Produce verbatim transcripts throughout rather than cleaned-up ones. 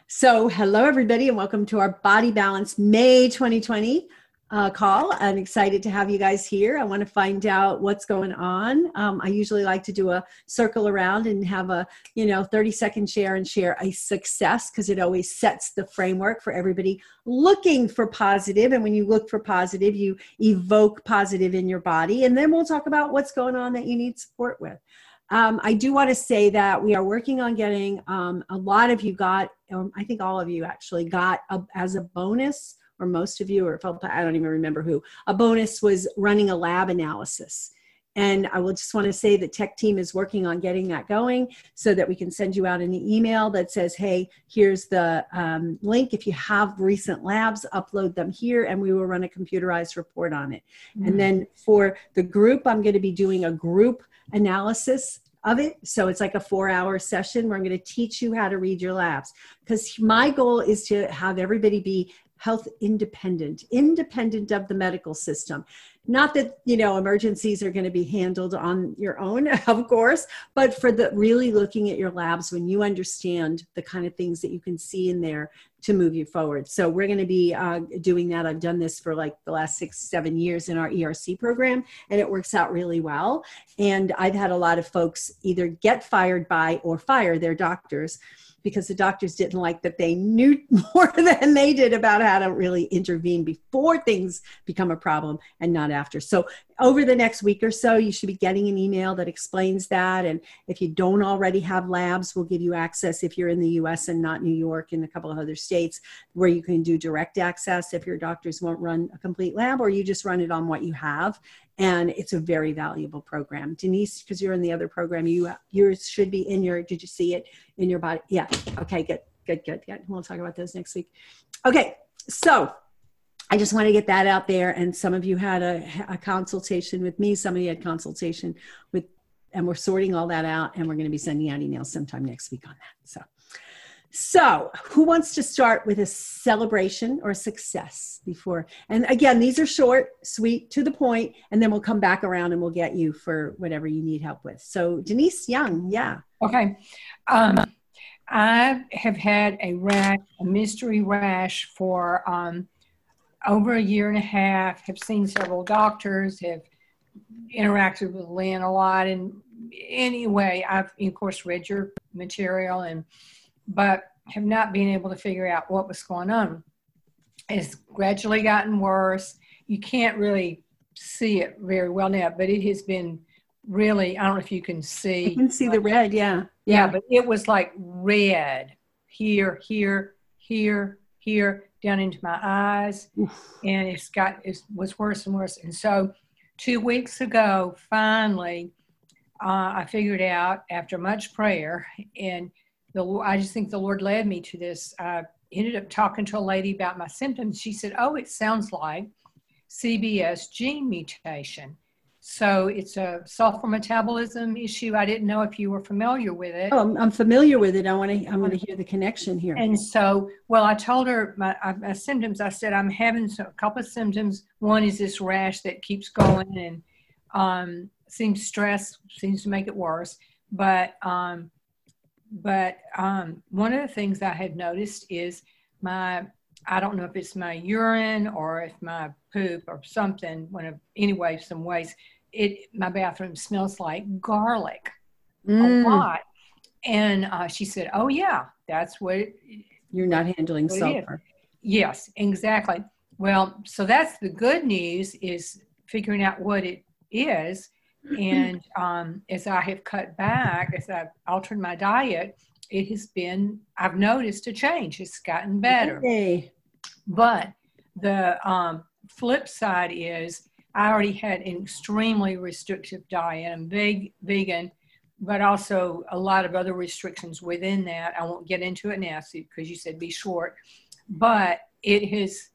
So hello, everybody, and welcome to our Body Balance May twenty twenty uh, call. I'm excited to have you guys here. I want to find out what's going on. Um, I usually like to do a circle around and have a, you know, thirty second share and share a success, because it always sets the framework for everybody looking for positive. And when you look for positive, you evoke positive in your body. And then we'll talk about what's going on that you need support with. Um, I do want to say that we are working on getting, um, a lot of you got, um, I think all of you actually got a, as a bonus, or most of you, or I don't even remember who, a bonus was running a lab analysis. And I will just want to say the tech team is working on getting that going so that we can send you out an email that says, hey, here's the um, link. If you have recent labs, upload them here and we will run a computerized report on it. Mm-hmm. And then for the group, I'm going to be doing a group analysis of it. So it's like a four hour session where I'm going to teach you how to read your labs, because my goal is to have everybody be health independent, independent of the medical system. Not that, you know, emergencies are going to be handled on your own, of course, but for the really looking at your labs when you understand the kind of things that you can see in there to move you forward. So we're going to be uh, doing that. I've done this for like the last six, seven years in our E R C program, and it works out really well. And I've had a lot of folks either get fired by or fire their doctors, because the doctors didn't like that they knew more than they did about how to really intervene before things become a problem and not after. So over the next week or so, you should be getting an email that explains that. And if you don't already have labs, we'll give you access if you're in the U S and not New York and a couple of other states, where you can do direct access if your doctors won't run a complete lab, or you just run it on what you have. And it's a very valuable program. Denise, because you're in the other program, you yours should be in your, did you see it in your body? Yeah. Okay, good, good, good, good. We'll talk about those next week. Okay, so I just want to get that out there. And some of you had a, a consultation with me. Some of you had consultation with, and we're sorting all that out. And we're going to be sending out emails sometime next week on that. So. So who wants to start with a celebration or a success before? And again, these are short, sweet, to the point, and then we'll come back around and we'll get you for whatever you need help with. So Denise Young, yeah. Okay. Um, I have had a rash, a mystery rash for um, over a year and a half, have seen several doctors, have interacted with Lynn a lot. And anyway, I've, of course, read your material and but have not been able to figure out what was going on. It's gradually gotten worse. You can't really see it very well now, but it has been really, I don't know if you can see. You can see the red, yeah. Yeah, but it was like red here, here, here, here, down into my eyes. Oof. And it's got, it was worse and worse. And so two weeks ago, finally, uh, I figured out after much prayer, and The, I just think the Lord led me to this. I ended up talking to a lady about my symptoms. She said, oh, it sounds like C B S gene mutation. So it's a sulfur metabolism issue. I didn't know if you were familiar with it. Oh, I'm, I'm familiar with it. I want to, I'm going to hear the connection here. And so, well, I told her my, my symptoms. I said, I'm having a couple of symptoms. One is this rash that keeps going and um, seems stress seems to make it worse. But, um, But um, one of the things I had noticed is my, I don't know if it's my urine or if my poop or something, one of, anyway, some ways, it, my bathroom smells like garlic mm. a lot. And uh, she said, oh yeah, that's what it, You're not handling sulfur. Yes, exactly. Well, so that's the good news, is figuring out what it is. And um, as I have cut back, as I've altered my diet, it has been, I've noticed a change. It's gotten better. Hey. But the um, flip side is I already had an extremely restrictive diet. I'm big vegan, but also a lot of other restrictions within that. I won't get into it now because you said be short. But it has,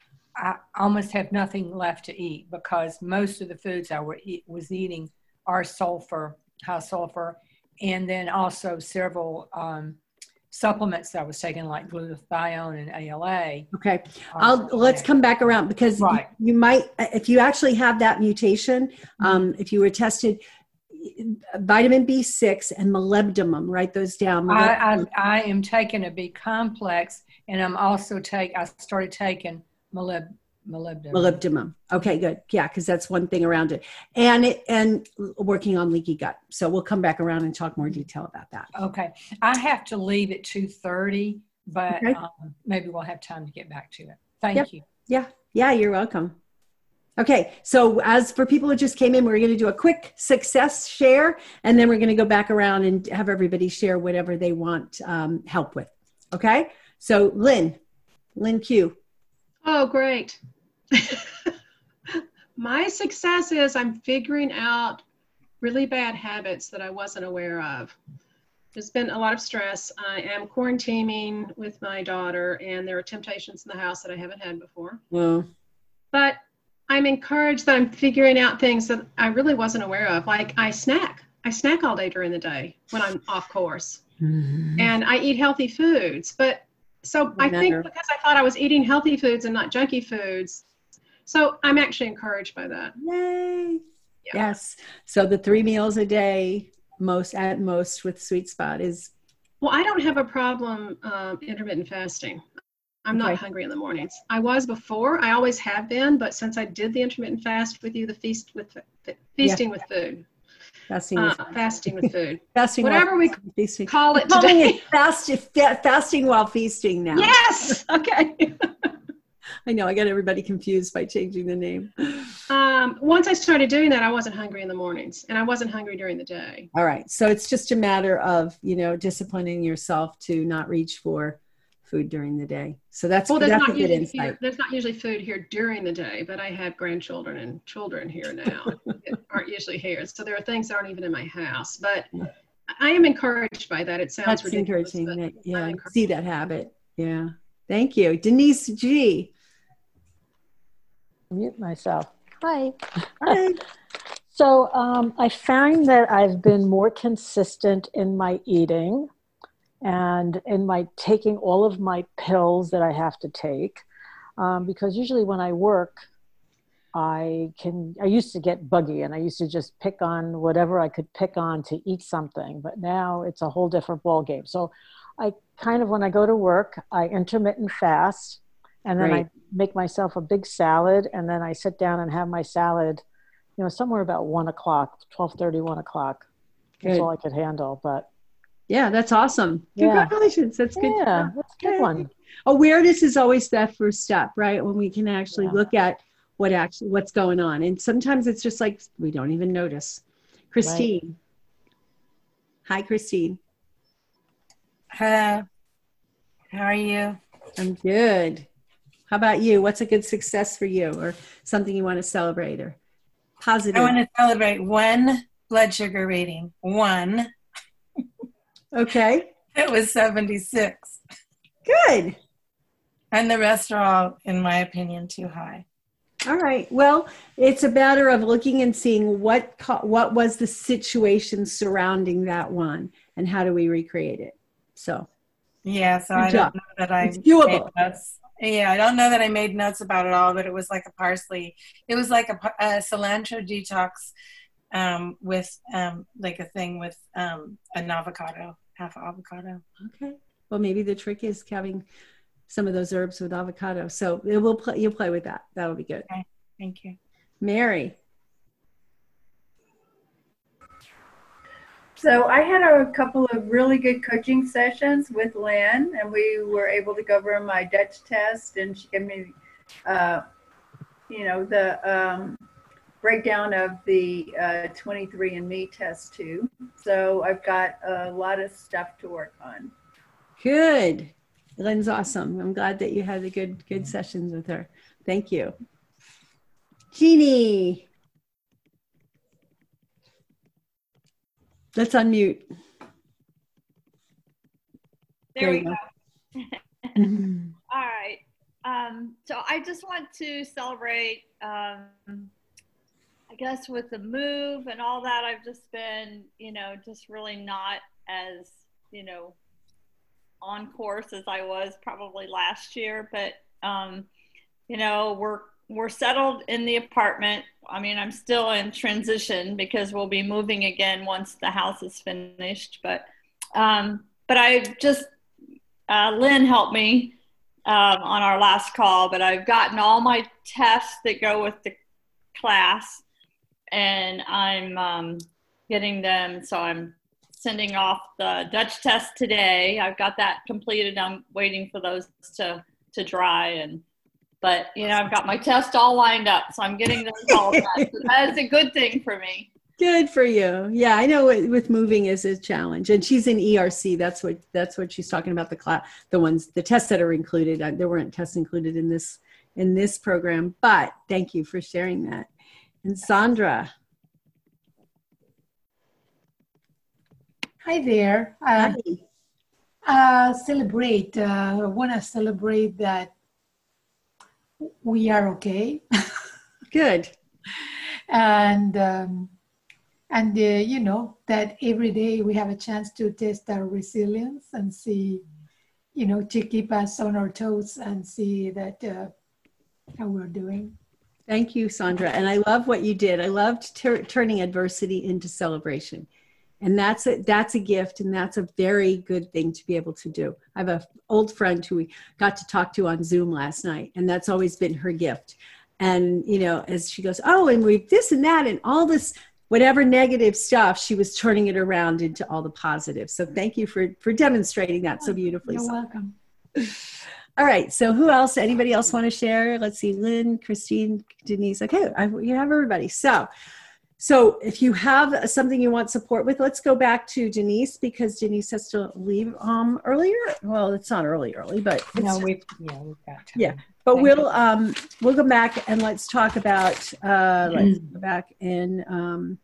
I almost have nothing left to eat, because most of the foods I were eat, was eating are sulfur, high sulfur, and then also several um, supplements that I was taking, like glutathione and A L A. Okay, I'll let's come back around, because right. you, you might, if you actually have that mutation, um, if you were tested, vitamin B six and molybdenum. Write those down. I, I, I am taking a B complex, and I'm also take. I started taking molybdenum. Molybdenum. Molybdenum. Okay, good. Yeah, because that's one thing around it, and it and working on leaky gut. So we'll come back around and talk more detail about that. Okay, I have to leave at two thirty, but okay. um, maybe we'll have time to get back to it. Thank yep. you. Yeah, yeah, you're welcome. Okay, so as for people who just came in, we're going to do a quick success share, and then we're going to go back around and have everybody share whatever they want um, help with. Okay, so Lynn, Lynn Q. Oh, great. My success is I'm figuring out really bad habits that I wasn't aware of. There's been a lot of stress. I am quarantining with my daughter, and there are temptations in the house that I haven't had before. Well, but I'm encouraged that I'm figuring out things that I really wasn't aware of. Like I snack. I snack all day during the day when I'm off course. Mm-hmm. And I eat healthy foods. But so I think because I thought I was eating healthy foods and not junky foods, so I'm actually encouraged by that. Yay. Yeah. Yes. So the three meals a day, most at most with Sweet Spot is. Well, I don't have a problem um, intermittent fasting. I'm okay. Not hungry in the mornings. I was before. I always have been, but since I did the intermittent fast with you, the feast with the, feasting yeah. with food. Fasting uh, with food. Fasting with food. Fasting Whatever we feasting. call it today. It fast, fasting while feasting now. Yes. Okay. I know, I got everybody confused by changing the name. Um, once I started doing that, I wasn't hungry in the mornings, and I wasn't hungry during the day. All right. So it's just a matter of, you know, disciplining yourself to not reach for food during the day. So that's, well, there's that's not a good insight. Here, there's not usually food here during the day, but I have grandchildren and children here now that aren't usually here. So there are things that aren't even in my house, but I am encouraged by that. It sounds that's ridiculous. Encouraging that, yeah, see that habit. Yeah. Thank you. Denise G. Mute myself. Hi. Hi. So um, I find that I've been more consistent in my eating and in my taking all of my pills that I have to take. Um, because usually when I work, I can, I used to get buggy and I used to just pick on whatever I could pick on to eat something, but now it's a whole different ball game. So I kind of, when I go to work, I intermittent fast. And then right. I make myself a big salad, and then I sit down and have my salad, you know, somewhere about one o'clock, twelve thirty, one o'clock. That's all I could handle. But yeah, that's awesome. Congratulations. Yeah. That's good. Yeah, that's a good one. Awareness is always that first step, right? When we can actually yeah. look at what actually what's going on. And sometimes it's just like we don't even notice. Christine. Right. Hi, Christine. Hello. How are you? I'm good. How about you? What's a good success for you, or something you want to celebrate, or positive? I want to celebrate one blood sugar reading. One. Okay. It was seventy-six. Good. And the rest are all, in my opinion, too high. All right. Well, it's a matter of looking and seeing what what was the situation surrounding that one, and how do we recreate it. So. Yeah. So I don't know that I it's doable. Notes. Yeah, I don't know that I made notes about it all, but it was like a parsley. It was like a, a cilantro detox um, with um, like a thing with um, an avocado, half avocado. Okay. Well, maybe the trick is having some of those herbs with avocado. So it will play, you'll play with that. That'll be good. Okay. Thank you. Mary. So I had a couple of really good coaching sessions with Lynn, and we were able to go over my Dutch test, and she gave me, uh, you know, the um, breakdown of the uh, twenty-three and me test too. So I've got a lot of stuff to work on. Good. Lynn's awesome. I'm glad that you had the good, good sessions with her. Thank you. Jeannie. Let's unmute. There, there we go. go. Mm-hmm. All right. Um, so I just want to celebrate, um, I guess with the move and all that, I've just been, you know, just really not as, you know, on course as I was probably last year, but, um, you know, work, we're settled in the apartment. I mean, I'm still in transition because we'll be moving again once the house is finished. But, um, but I just, uh, Lynn helped me um, on our last call, but I've gotten all my tests that go with the class, and I'm um, getting them. So I'm sending off the Dutch test today. I've got that completed. I'm waiting for those to, to dry. And, but you know, I've got my test all lined up. So I'm getting those all done. So that's a good thing for me. Good for you. Yeah, I know with, with moving is a challenge, and she's in E R C. That's what that's what she's talking about. The class, the ones, the tests that are included. Uh, there weren't tests included in this in this program, but thank you for sharing that. And Sandra. Hi there. Uh, uh, celebrate. Uh, I want to celebrate that we are okay. Good. And um, and uh, you know that every day we have a chance to test our resilience and see, you know, to keep us on our toes and see that uh, how we're doing. Thank you, Sandra. And I love what you did. I loved tur- turning adversity into celebration. And that's a, that's a gift, and that's a very good thing to be able to do. I have an old friend who we got to talk to on Zoom last night, and that's always been her gift. And, you know, as she goes, oh, and we've this and that and all this, whatever negative stuff, she was turning it around into all the positive. So thank you for, for demonstrating that so beautifully. You're welcome. All right. So who else, anybody else want to share? Let's see, Lynn, Christine, Denise. Okay. I, you have everybody. So, so if you have something you want support with, let's go back to Denise, because Denise has to leave um, earlier. Well, it's not early, early, but it's, no, we've, yeah, we've got time. Yeah. But Thank we'll um, we'll go back and let's talk about uh, let's go back in. Um,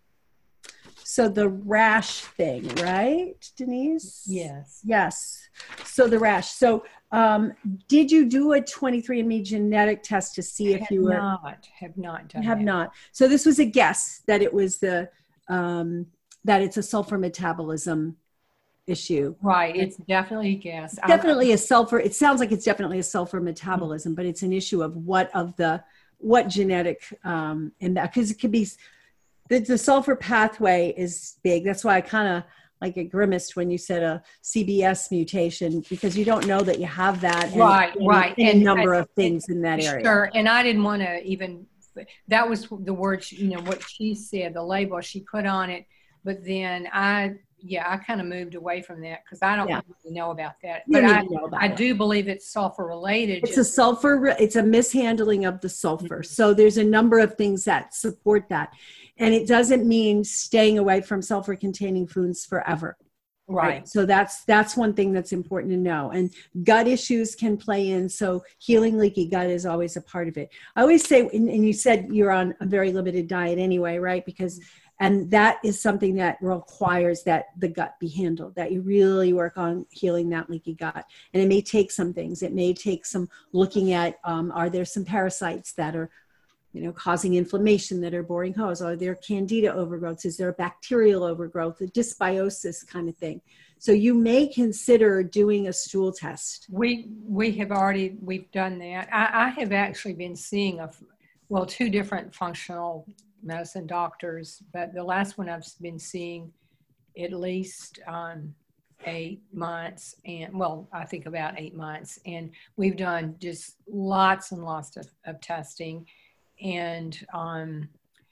so the rash thing, right, Denise? Yes. Yes. So the rash. So um, did you do a twenty-three and me genetic test to see if have you were? Not, have not done. Have that. not. So this was a guess that it was the um, that it's a sulfur metabolism issue. Right. It's definitely a guess. Definitely a sulfur. It sounds like it's definitely a sulfur metabolism, but it's an issue of what of the what genetic um, in that, because it could be the, the sulfur pathway is big. That's why I kind of like it grimaced when you said a C B S mutation, because you don't know that you have that. And, right. and, right. And, and a number I, of things in that area. Sure. And I didn't want to even. That was the word. You know what she said. The label she put on it. But then I. Yeah, I kind of moved away from that because I don't Yeah. really know about that. You But don't I, need to know about I it. do believe it's sulfur related. It's a sulfur, it's a mishandling of the sulfur. So there's a number of things that support that. And it doesn't mean staying away from sulfur containing foods forever. Right. So that's that's one thing that's important to know. And gut issues can play in. So healing leaky gut is always a part of it. I always say, and, and you said you're on a very limited diet anyway, right? Because and that is something that requires that the gut be handled, that you really work on healing that leaky gut. And it may take some things. It may take some looking at, um, are there some parasites that are, you know, causing inflammation that are boring hose? Are there candida overgrowths? Is there a bacterial overgrowth, a dysbiosis kind of thing? So you may consider doing a stool test. We we have already, we've done that. I, I have actually been seeing, a, well, two different functional medicine doctors, but the last one I've been seeing at least um, eight months and well, I think about eight months. And we've done just lots and lots of, of testing. And um,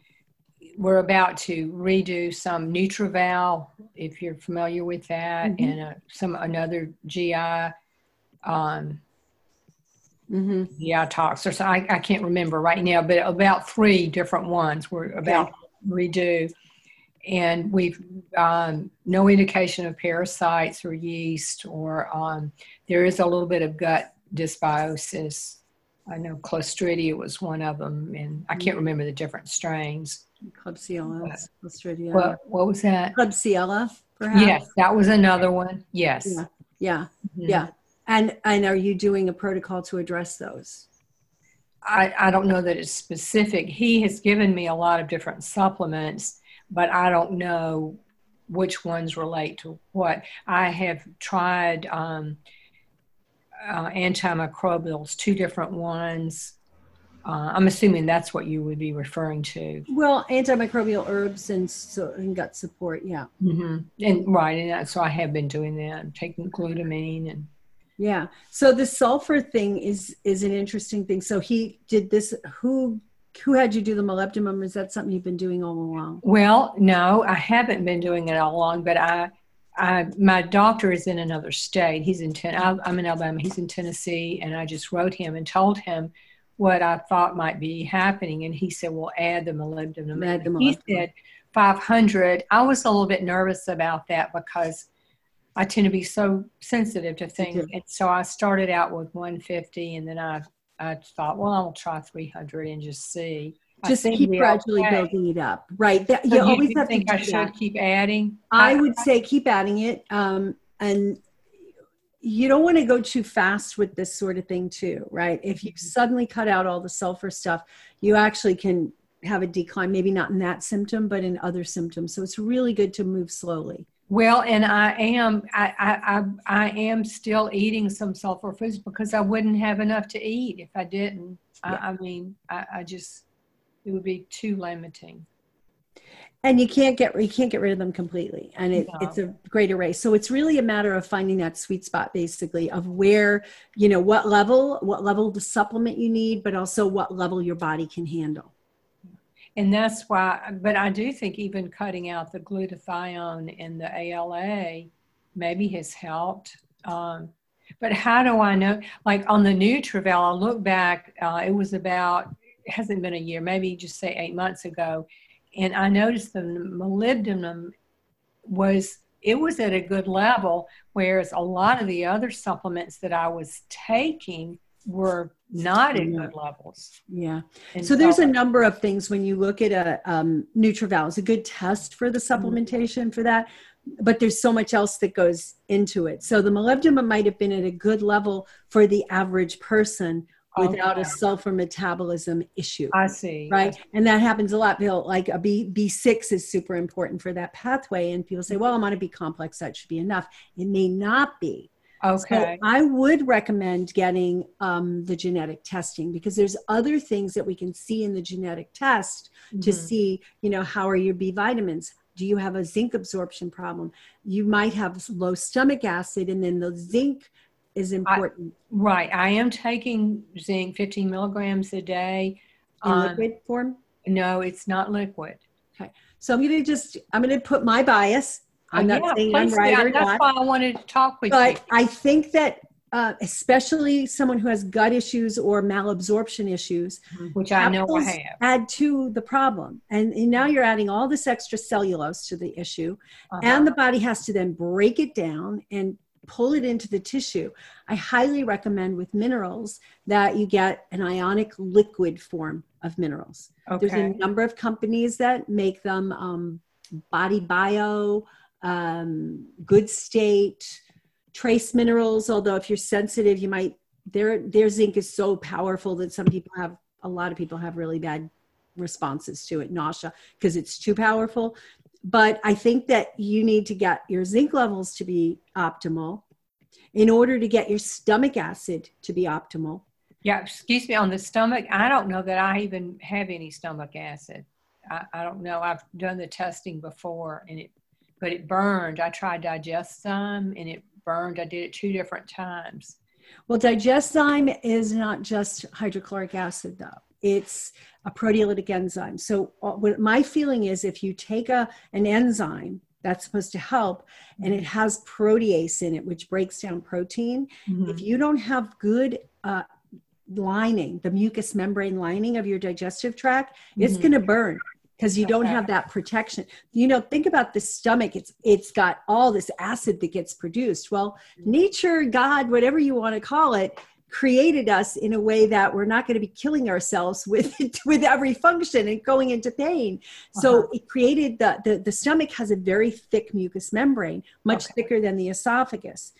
we're about to redo some NutriVal, if you're familiar with that, mm-hmm. and uh, some another G I um, Mm-hmm. Yeah, talks or so. I, I can't remember right now, but about three different ones were about okay. redo, and we've um, no indication of parasites or yeast, or um, there is a little bit of gut dysbiosis. I know Clostridia was one of them, and I can't remember the different strains. Klebsiella, Clostridia. What, what was that? Klebsiella, perhaps. Yes, that was another one. Yes. Yeah. Yeah. Mm-hmm. Yeah. And and are you doing a protocol to address those? I, I don't know that it's specific. He has given me a lot of different supplements, but I don't know which ones relate to what. I have tried um, uh, antimicrobials, two different ones, Uh, I'm assuming that's what you would be referring to. Well, antimicrobial herbs and, so, and gut support, yeah. Mm-hmm. And right, and that, so I have been doing that. I'm taking glutamine and. Yeah. So the sulfur thing is is an interesting thing. So he did this. Who who had you do the molybdenum? Is that something you've been doing all along? Well, no, I haven't been doing it all along, but I. I, my doctor is in another state. He's in ten. I'm in Alabama. He's in Tennessee, and I just wrote him and told him what I thought might be happening, and he said, "Well, add the molybdenum." Add the molybdenum. He said five hundred. I was a little bit nervous about that because I tend to be so sensitive to things, and so I started out with one fifty, and then I I thought, well, I'll try three hundred and just see. Just keep gradually okay. building it up, right? That, so you you always have think to I do should that. keep adding? I would say keep adding it, um, and you don't want to go too fast with this sort of thing too, right? If you suddenly cut out all the sulfur stuff, you actually can have a decline, maybe not in that symptom, but in other symptoms. So it's really good to move slowly. Well, and I am, I, I, I, I am still eating some sulfur foods because I wouldn't have enough to eat if I didn't. Yeah. I, I mean, I, I just, it would be too limiting. And you can't get, you can't get rid of them completely. And it, no. It's a great array. So it's really a matter of finding that sweet spot, basically, of where, you know, what level, what level the supplement you need, but also what level your body can handle. And that's why, but I do think even cutting out the glutathione and the A L A maybe has helped. Um, but how do I know? Like on the Nutrival, I look back, uh, it was about, it hasn't been a year, maybe just say eight months ago. And I noticed the molybdenum was, it was at a good level, whereas a lot of the other supplements that I was taking were not at good levels. Yeah. So, so there's a number of things when you look at a um, Nutrival. It's a good test for the supplementation mm-hmm. for that, but there's so much else that goes into it. So the molybdenum might have been at a good level for the average person without okay. a sulfur metabolism issue. I see. Right. I see. And that happens a lot. Like a B, B6 is super important for that pathway. And people say, well, I'm on a B complex. That should be enough. It may not be. Okay. So I would recommend getting um, the genetic testing because there's other things that we can see in the genetic test mm-hmm. to see, you know, how are your B vitamins? Do you have a zinc absorption problem? You might have low stomach acid, and then the zinc is important. I, right. I am taking zinc fifteen milligrams a day. In um, liquid form? No, it's not liquid. Okay. So I'm going to just, I'm going to put my bias. I'm uh, not yeah, saying I'm right yeah, or that's not. That's why I wanted to talk with but you. I think that uh, especially someone who has gut issues or malabsorption issues, which I know I have, add to the problem. And, and now you're adding all this extra cellulose to the issue. Uh-huh. And the body has to then break it down and pull it into the tissue. I highly recommend with minerals that you get an ionic liquid form of minerals. Okay. There's a number of companies that make them, um, Body Bio, um, Good State, Trace Minerals. Although if you're sensitive, you might, their, their zinc is so powerful that some people have, a lot of people have really bad responses to it, nausea, because it's too powerful. But I think that you need to get your zinc levels to be optimal in order to get your stomach acid to be optimal. Yeah, excuse me, on the stomach, I don't know that I even have any stomach acid. I, I don't know. I've done the testing before, and it, but it burned. I tried Digestzyme, and it burned. I did it two different times. Well, Digestzyme is not just hydrochloric acid, though. It's a proteolytic enzyme. So uh, what my feeling is, if you take a an enzyme that's supposed to help, and it has protease in it, which breaks down protein, mm-hmm. if you don't have good uh, lining, the mucous membrane lining of your digestive tract, mm-hmm. it's going to burn because you don't have that protection. You know, think about the stomach. It's it's got all this acid that gets produced. Well, nature, God, whatever you want to call it, created us in a way that we're not going to be killing ourselves with with every function and going into pain. So uh-huh. it created the, the the stomach has a very thick mucous membrane, much okay. thicker than the esophagus.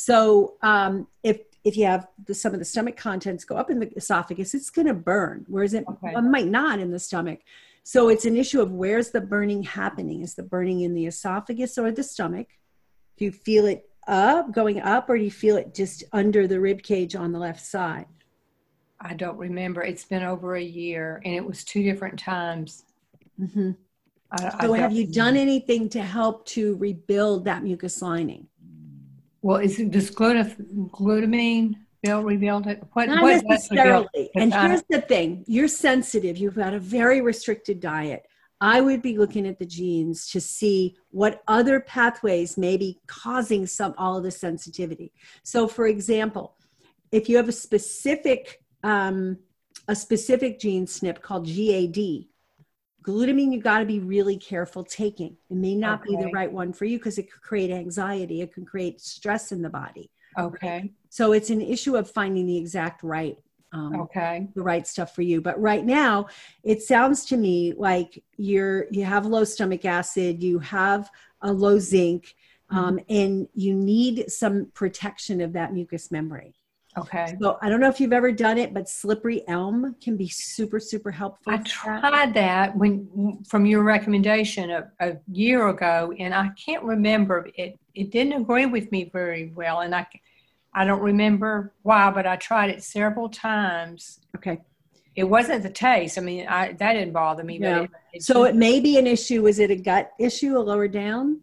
So um, if if you have the, some of the stomach contents go up in the esophagus, it's going to burn, whereas it, okay. it might not in the stomach. So it's an issue of where's the burning happening? Is the burning in the esophagus or the stomach? Do you feel it up, going up, or do you feel it just under the rib cage on the left side? I don't remember. It's been over a year, and it was two different times. Mm-hmm. I, So I have you done anything to help to rebuild that mucus lining? Well, is it does gluta- glutamine build rebuild it? What, Not what necessarily. And I, here's the thing: you're sensitive. You've got a very restricted diet. I would be looking at the genes to see what other pathways may be causing some all of the sensitivity. So, for example, if you have a specific um, a specific gene S N P called G A D, glutamine, you got to be really careful taking. It may not okay. be the right one for you because it could create anxiety. It can create stress in the body. Okay. So it's an issue of finding the exact right, um, okay, the right stuff for you. But right now, it sounds to me like you're you have low stomach acid, you have a low zinc, um, mm-hmm. and you need some protection of that mucous membrane. Okay. So I don't know if you've ever done it, but slippery elm can be super, super helpful. I tried that when from your recommendation a, a year ago, and I can't remember. It it didn't agree with me very well, and I I don't remember why, but I tried it several times. Okay. It wasn't the taste. I mean, I that didn't bother me. Yeah. But it, it so just, it may be an issue. Is it a gut issue, a lower down?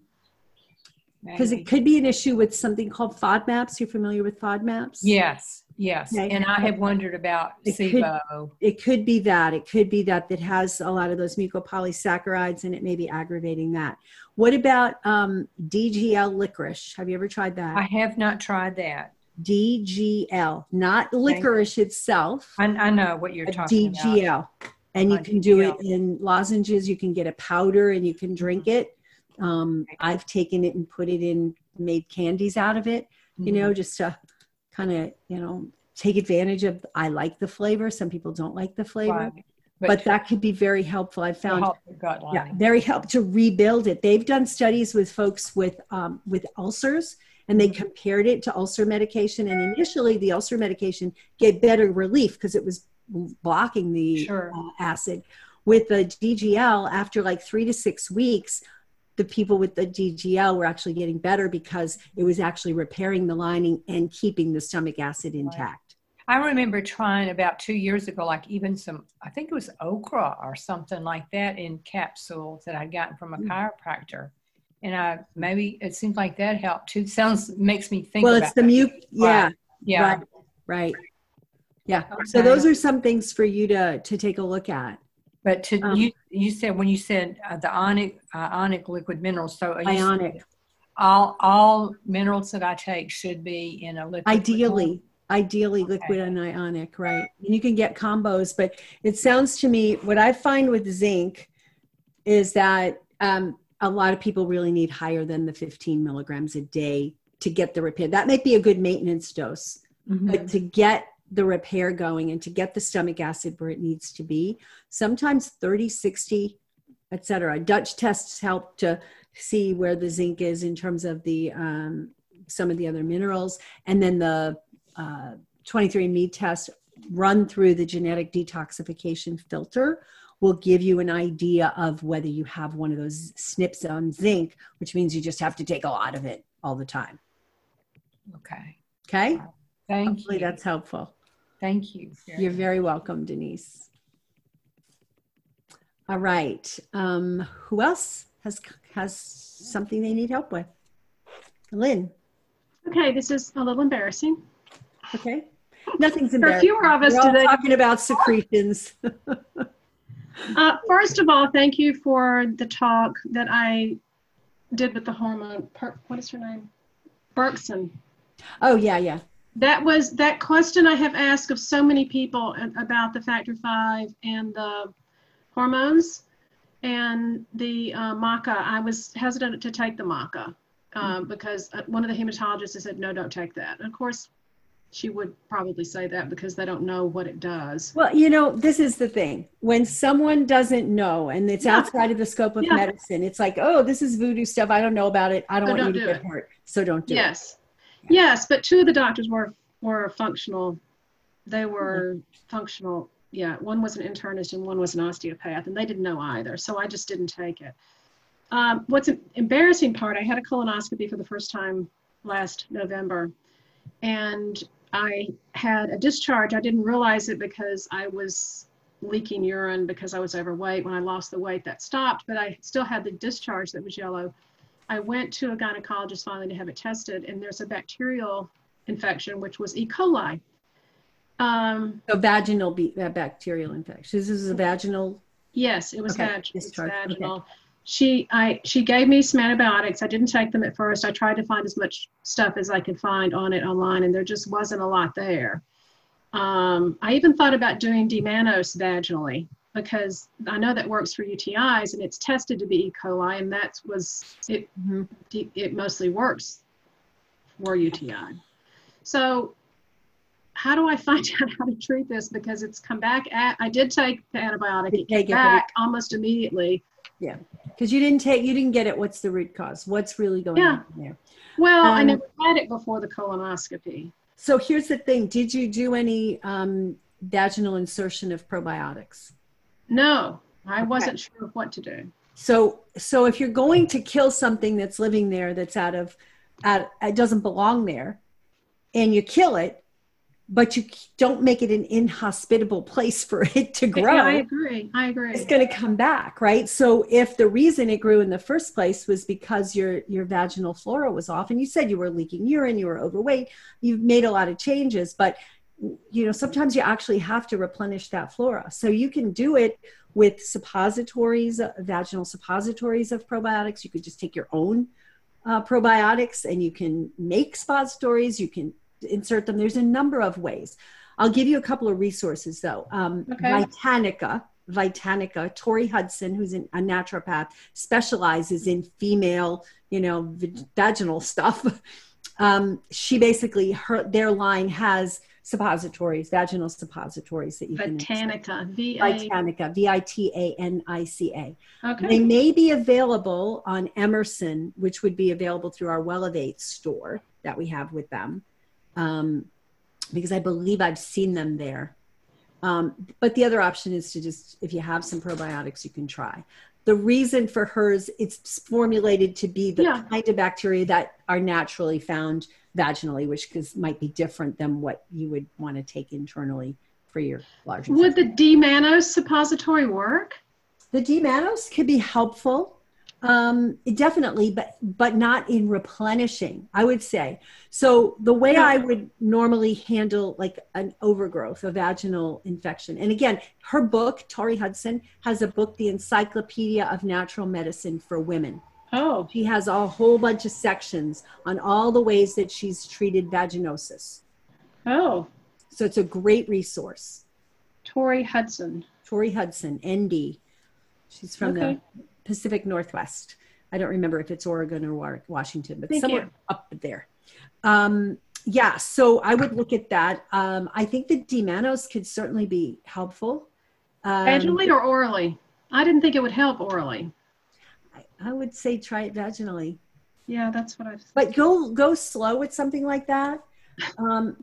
Because it could be an issue with something called FODMAPs. You're familiar with FODMAPs? Yes, yes. Okay. And I have wondered about it SIBO. Could, it could be that. It could be that that has a lot of those mucopolysaccharides, and it may be aggravating that. What about um, D G L licorice? Have you ever tried that? I have not tried that. D G L, not licorice okay. itself. I, I know what you're talking D G L. about. And you can do it in lozenges. You can get a powder and you can drink it. Um, I've taken it and put it in, made candies out of it, you know, just to kind of, you know, take advantage of, I like the flavor. Some people don't like the flavor, right. but, but that could be very helpful. I found help gut yeah, very helpful to rebuild it. They've done studies with folks with, um, with ulcers, and they compared it to ulcer medication. And initially the ulcer medication gave better relief because it was blocking the sure. uh, acid. With the D G L, after like three to six weeks, the people with the D G L were actually getting better because it was actually repairing the lining and keeping the stomach acid intact. I remember trying about two years ago, like even some, I think it was okra or something like that in capsules that I'd gotten from a mm. chiropractor. And I, maybe it seems like that helped too. Sounds, makes me think well, about it's the muc, yeah, right. yeah, right, right. Yeah. Okay. So those are some things for you to, to take a look at. But to um, you, you said when you said uh, the ionic, uh, ionic liquid minerals. So ionic, all all minerals that I take should be in a liquid. Ideally, form? ideally okay. liquid and ionic, right? And you can get combos, but it sounds to me what I find with zinc is that um, a lot of people really need higher than the fifteen milligrams a day to get the repair. That might be a good maintenance dose, mm-hmm. but to get the repair going and to get the stomach acid where it needs to be, sometimes thirty, sixty, et cetera. Dutch tests help to see where the zinc is in terms of the um, some of the other minerals. And then the uh, twenty-three and me test run through the genetic detoxification filter will give you an idea of whether you have one of those S N Ps on zinc, which means you just have to take a lot of it all the time. Okay. Okay. Thank Hopefully you. that's helpful. Thank you. Very You're very welcome, Denise. All right. Um, who else has has something they need help with? Lynn. Okay, this is a little embarrassing. Okay. Nothing's There are embarrassing. fewer of us We're all today. talking about secretions. uh, first of all, thank you for the talk that I did with the hormone. Per, what is her name? Berkson. Oh, yeah, yeah. That was that question I have asked of so many people about the factor five and the hormones and the uh, maca. I was hesitant to take the maca um, mm-hmm. because one of the hematologists said, no, don't take that. And of course, she would probably say that because they don't know what it does. Well, you know, this is the thing. When someone doesn't know and it's yeah. outside of the scope of yeah. medicine, it's like, oh, this is voodoo stuff. I don't know about it. I don't so want don't you to get it. hurt. So don't do yes. it. Yes. Yes, but two of the doctors were were functional. They were mm-hmm. functional. Yeah, one was an internist and one was an osteopath, and they didn't know either. So I just didn't take it. Um, what's an embarrassing part? I had a colonoscopy for the first time last November, and I had a discharge. I didn't realize it because I was leaking urine because I was overweight. When I lost the weight, that stopped, but I still had the discharge that was yellow. I went to a gynecologist finally to have it tested, and there's a bacterial infection, which was E. coli. Um, so vaginal be, uh, bacterial infection. This is a vaginal. Yes, it was okay. vag- discharge. vaginal. Okay. She, I, she gave me some antibiotics. I didn't take them at first. I tried to find as much stuff as I could find on it online, and there just wasn't a lot there. Um, I even thought about doing D-mannose vaginally because I know that works for U T Is, and it's tested to be E. coli, and that was it. Mm-hmm. It mostly works for U T I. So, how do I find out how to treat this? Because it's come back. At, I did take the antibiotic. It came back almost immediately. Yeah, because you didn't take, you didn't get it. What's the root cause? What's really going yeah. on there? Well, um, I never had it before the colonoscopy. So here's the thing. Did you do any um, vaginal insertion of probiotics? No, I okay. wasn't sure of what to do. So, so if you're going to kill something that's living there, that's out of, out, it doesn't belong there, and you kill it, but you don't make it an inhospitable place for it to grow. Yeah, I agree. I agree. It's going to come back, right? So if the reason it grew in the first place was because your, your vaginal flora was off, and you said you were leaking urine, you were overweight, you've made a lot of changes, but you know, sometimes you actually have to replenish that flora. So you can do it with suppositories, uh, vaginal suppositories of probiotics. You could just take your own uh, probiotics and you can make suppositories. You can insert them. There's a number of ways. I'll give you a couple of resources though. Um, okay. Vitanica, Vitanica, Tori Hudson, who's an, a naturopath, specializes in female, you know, vaginal stuff. Um, she basically, her, their line has suppositories, vaginal suppositories that you can Vitanica, V A Vitanica, V I T A N I C A. Okay. They may be available on Emerson, which would be available through our Wellevate store that we have with them. Um, because I believe I've seen them there. Um, but the other option is to just, if you have some probiotics, you can try. The reason for hers, it's formulated to be the yeah. kind of bacteria that are naturally found vaginally, which is, might be different than what you would want to take internally for your large Would the D-mannose suppository work? The D-mannose could be helpful. Um, definitely, but but not in replenishing, I would say. So the way I would normally handle like an overgrowth, a vaginal infection. And again, her book, Tori Hudson, has a book, The Encyclopedia of Natural Medicine for Women. Oh. She has a whole bunch of sections on all the ways that she's treated vaginosis. Oh. So it's a great resource. Tori Hudson. Tori Hudson, N D. She's from okay. the Pacific Northwest. I don't remember if it's Oregon or Washington, but Thank somewhere you. up there. Um, yeah, so I would look at that. Um, I think the D-mannose could certainly be helpful. Um, Vaginally or orally? I didn't think it would help orally. I, I would say try it vaginally. Yeah, that's what I've. But go go slow with something like that. Um,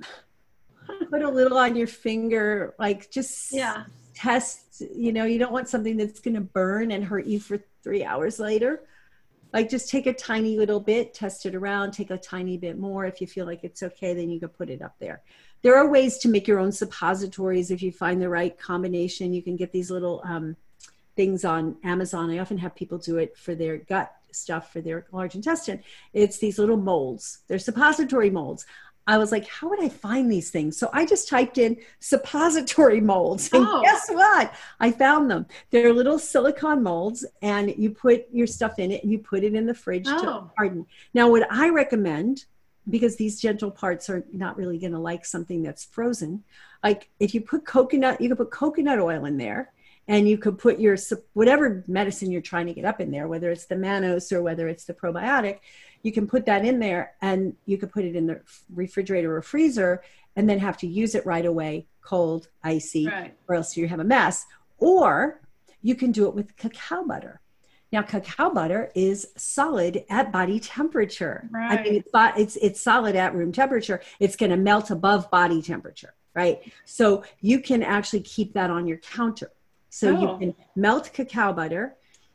put a little on your finger, like just yeah. test. You know, you don't want something that's going to burn and hurt you for three hours later. Like just take a tiny little bit, test it around, take a tiny bit more. If you feel like it's okay, then you can put it up there. There are ways to make your own suppositories. If you find the right combination, you can get these little um, things on Amazon. I often have people do it for their gut stuff, for their large intestine. It's these little molds. They're suppository molds. I was like, how would I find these things? So I just typed in suppository molds. And oh. guess what? I found them. They're little silicone molds, and you put your stuff in it and you put it in the fridge oh. to harden. Now, what I recommend, because these gentle parts are not really going to like something that's frozen, like if you put coconut, you could put coconut oil in there, and you could put your, whatever medicine you're trying to get up in there, whether it's the mannose or whether it's the probiotic, you can put that in there and you could put it in the refrigerator or freezer and then have to use it right away, cold, icy, right. or else you have a mess. Or you can do it with cacao butter. Now, cacao butter is solid at body temperature. Right. I mean, it's, it's, it's solid at room temperature. It's going to melt above body temperature, right? So you can actually keep that on your counter. So oh. you can melt cacao butter,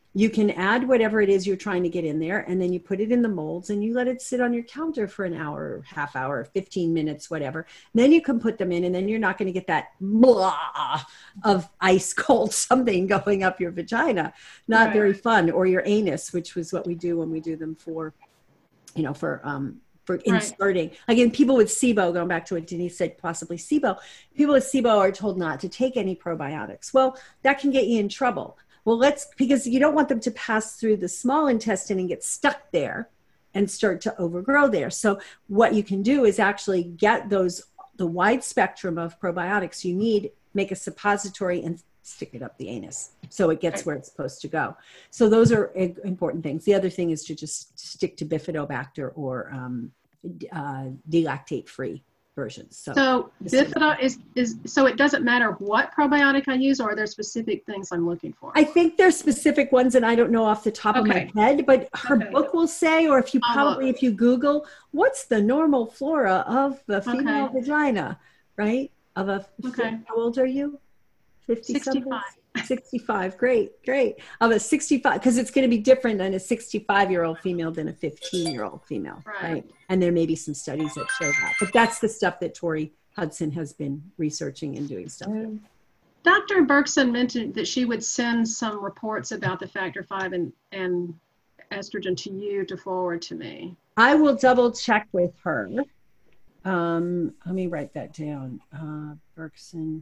You can add whatever it is you're trying to get in there, and then you put it in the molds and you let it sit on your counter for an hour, half hour, fifteen minutes, whatever. And then you can put them in, and then you're not going to get that blah of ice cold something going up your vagina. Not Right. very fun. Or your anus, which was what we do when we do them for, you know, for, um, for inserting. Again, people with SIBO, going back to what Denise said, possibly SIBO, people with SIBO are told not to take any probiotics. Well, that can get you in trouble. Well, let's, because you don't want them to pass through the small intestine and get stuck there and start to overgrow there. So what you can do is actually get those, the wide spectrum of probiotics you need, make a suppository and stick it up the anus so it gets where it's supposed to go. So those are important things. The other thing is to just stick to Bifidobacter or um, uh, delactate free versions. So, So Bifido is, is, so it doesn't matter what probiotic I use, or are there specific things I'm looking for? I think there's specific ones, and I don't know off the top Okay. of my head, but her Okay. book will say, or if you I'll probably, look. if you Google, what's the normal flora of the female Okay. vagina, right? Of a, Okay. how old are you? fifty sixty-five. sixty-five, great, great. Of a sixty-five, because it's going to be different than a sixty-five-year-old female than a fifteen-year-old female, Right. right? And there may be some studies that show that. But that's the stuff that Tori Hudson has been researching and doing stuff with. Doctor Berkson mentioned that she would send some reports about the factor five and, and estrogen to you to forward to me. I will double check with her. Um, let me write that down. Uh, Berkson.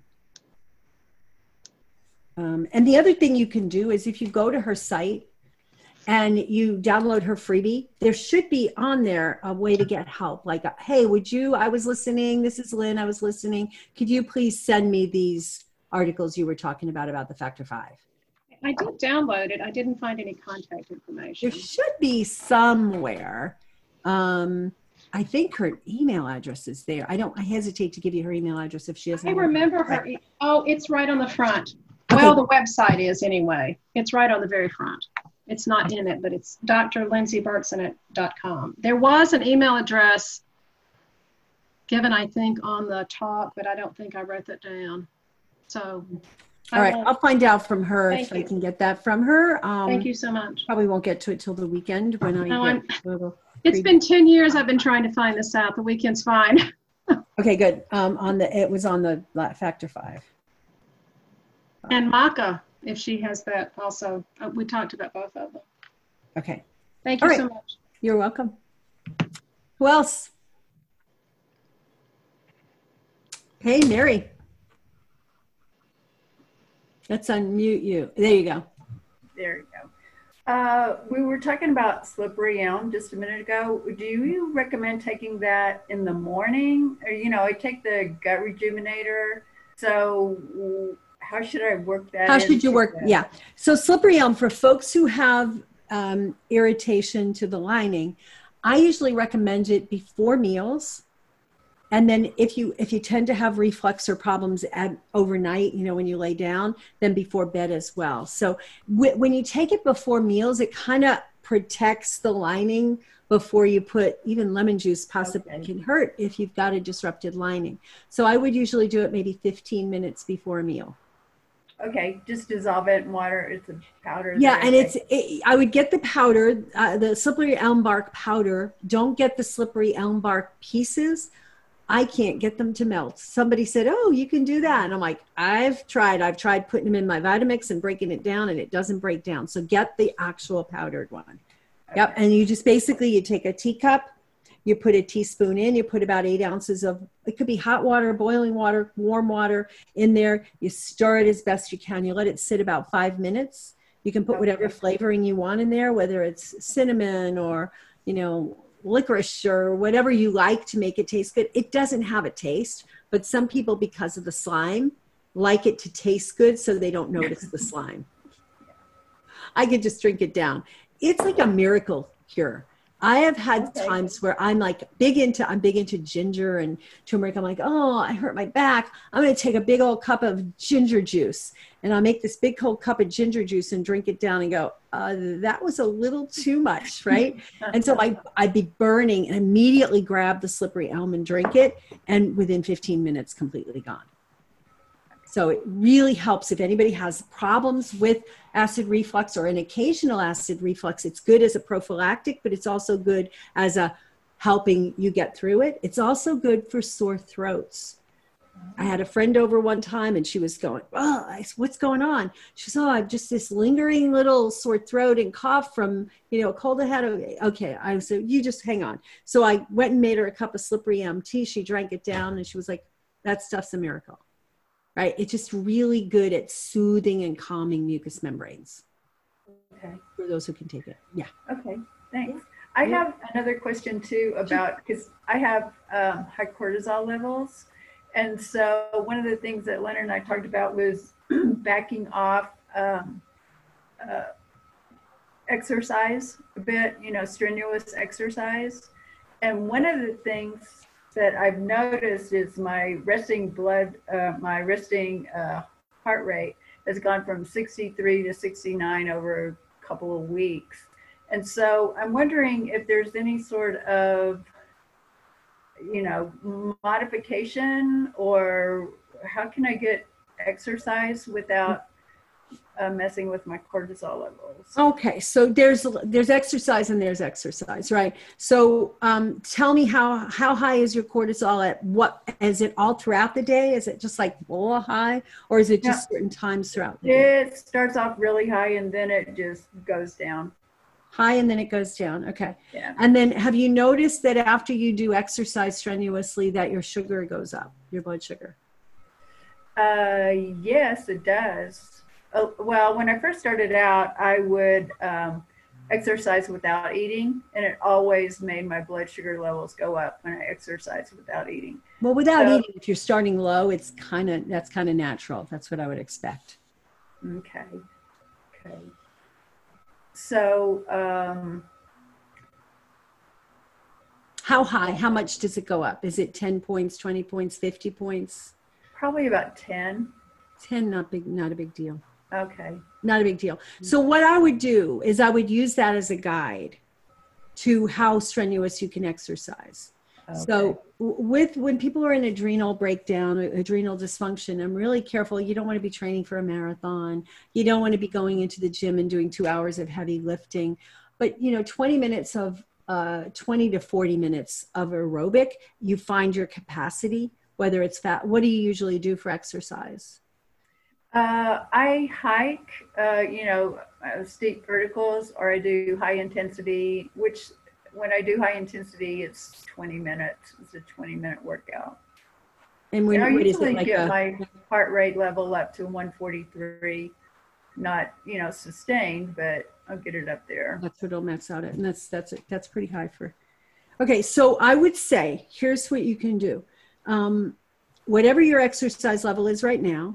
Um, and the other thing you can do is if you go to her site and you download her freebie, there should be on there a way to get help. Like, hey, would you, I was listening, this is Lynn, I was listening. Could you please send me these articles you were talking about, about the factor five? I did download it. I didn't find any contact information. There should be somewhere. Um, I think her email address is there. I don't, I hesitate to give you her email address if she doesn't. I have it. remember her. e- Oh, it's right on the front. Okay. Well, the website is anyway. It's right on the very front. It's not in it, but it's D R Lindsay Berkson at dot com. There was an email address given, I think, on the talk, but I don't think I wrote that down. So, All right, I'll find out from her Thank if I you. can get that from her. Um, Thank you so much. Probably won't get to it till the weekend when I No, get I'm- a little. It's been ten years I've been trying to find this out. The weekend's fine. Okay, good. Um, on the, it was on the la- factor five. And Maka, if she has that also. Uh, We talked about both of them. Okay, Thank you All so right. much. you're welcome. Who else? Hey, Mary. Let's unmute you. There you go. There you go. Uh, we were talking about slippery elm just a minute ago. Do you recommend taking that in the morning? Or, you know, I take the gut rejuvenator. So how should I work that? How should you into work? that? Yeah. So slippery elm, for folks who have um, irritation to the lining, I usually recommend it before meals. And then if you if you tend to have reflux or problems at overnight, you know, when you lay down, then before bed as well. So w- when you take it before meals, it kind of protects the lining before you put even lemon juice. Possibly Okay. can hurt if you've got a disrupted lining. So I would usually do it maybe fifteen minutes before a meal. Okay, just dissolve it in water. It's a powder. Yeah, there. and it's, it, I would get the powder, uh, the slippery elm bark powder. Don't get the slippery elm bark pieces. I can't get them to melt. Somebody said, oh, you can do that. And I'm like, I've tried. I've tried putting them in my Vitamix and breaking it down, and it doesn't break down. So get the actual powdered one. Yep, and you just basically, you take a teacup, you put a teaspoon in, you put about eight ounces of, it could be hot water, boiling water, warm water in there. You stir it as best you can. You let it sit about five minutes. You can put whatever flavoring you want in there, whether it's cinnamon or, you know, licorice or whatever you like to make it taste good. It doesn't have a taste, but some people, because of the slime, like it to taste good so they don't notice the slime. I could just drink it down. It's like a miracle cure. I have had Okay. times where I'm like big into, I'm big into ginger and turmeric. I'm like, oh, I hurt my back. I'm going to take a big old cup of ginger juice, and I'll make this big old cup of ginger juice and drink it down and go, uh, that was a little too much, right? And so I, I'd be burning and immediately grab the slippery elm and drink it. And within fifteen minutes, completely gone. So it really helps if anybody has problems with acid reflux or an occasional acid reflux. It's good as a prophylactic, but it's also good as a helping you get through it. It's also good for sore throats. I had a friend over one time and she was going, oh, I said, what's going on? She said, oh, I've just this lingering little sore throat and cough from, you know, a cold I had. Okay. I said, you just hang on. So I went and made her a cup of slippery elm tea. She drank it down and she was like, that stuff's a miracle, right? It's just really good at soothing and calming mucous membranes. Okay. For those who can take it. Yeah. Okay. Thanks. I have another question too about, because I have um, high cortisol levels. And so one of the things that Leonard and I talked about was backing off um, uh, exercise a bit, you know, strenuous exercise. And one of the things that I've noticed is my resting blood, uh, my resting uh, heart rate has gone from sixty-three to sixty-nine over a couple of weeks. And so I'm wondering if there's any sort of, you know, modification, or how can I get exercise without uh, messing with my cortisol levels? Okay, so there's there's exercise and there's exercise, right? So um, tell me how how high is your cortisol at what? Is it all throughout the day? Is it just like bola high, or is it just yeah. certain times throughout the day? It starts off really high and then it just goes down. High and then it goes down. Okay. Yeah. And then have you noticed that after you do exercise strenuously that your sugar goes up, your blood sugar? Uh, yes, it does. Uh, well, when I first started out, I would um, exercise without eating, and it always made my blood sugar levels go up when I exercised without eating. Well, without so, eating, if you're starting low, it's kind of, that's kind of natural. That's what I would expect. Okay. Okay. So, um, how high? How much does it go up? Is it ten points, twenty points, fifty points? Probably about ten. ten, not big, not a big deal. Okay. Not a big deal. So what I would do is I would use that as a guide to how strenuous you can exercise. Okay. So with when people are in adrenal breakdown, adrenal dysfunction, I'm really careful. You don't want to be training for a marathon. You don't want to be going into the gym and doing two hours of heavy lifting. But, you know, twenty minutes of, uh, twenty to forty minutes of aerobic, you find your capacity, whether it's fat. What do you usually do for exercise? Uh, I hike, uh, you know, uh, steep verticals, or I do high intensity, which when I do high intensity, it's twenty minutes. It's a twenty minute workout. And when and I what usually is it, like get a, my heart rate level up to one forty-three, not, you know, sustained, but I'll get it up there. That's what it'll max out at. And that's, that's, that's pretty high for, okay. So I would say, here's what you can do. Um, whatever your exercise level is right now,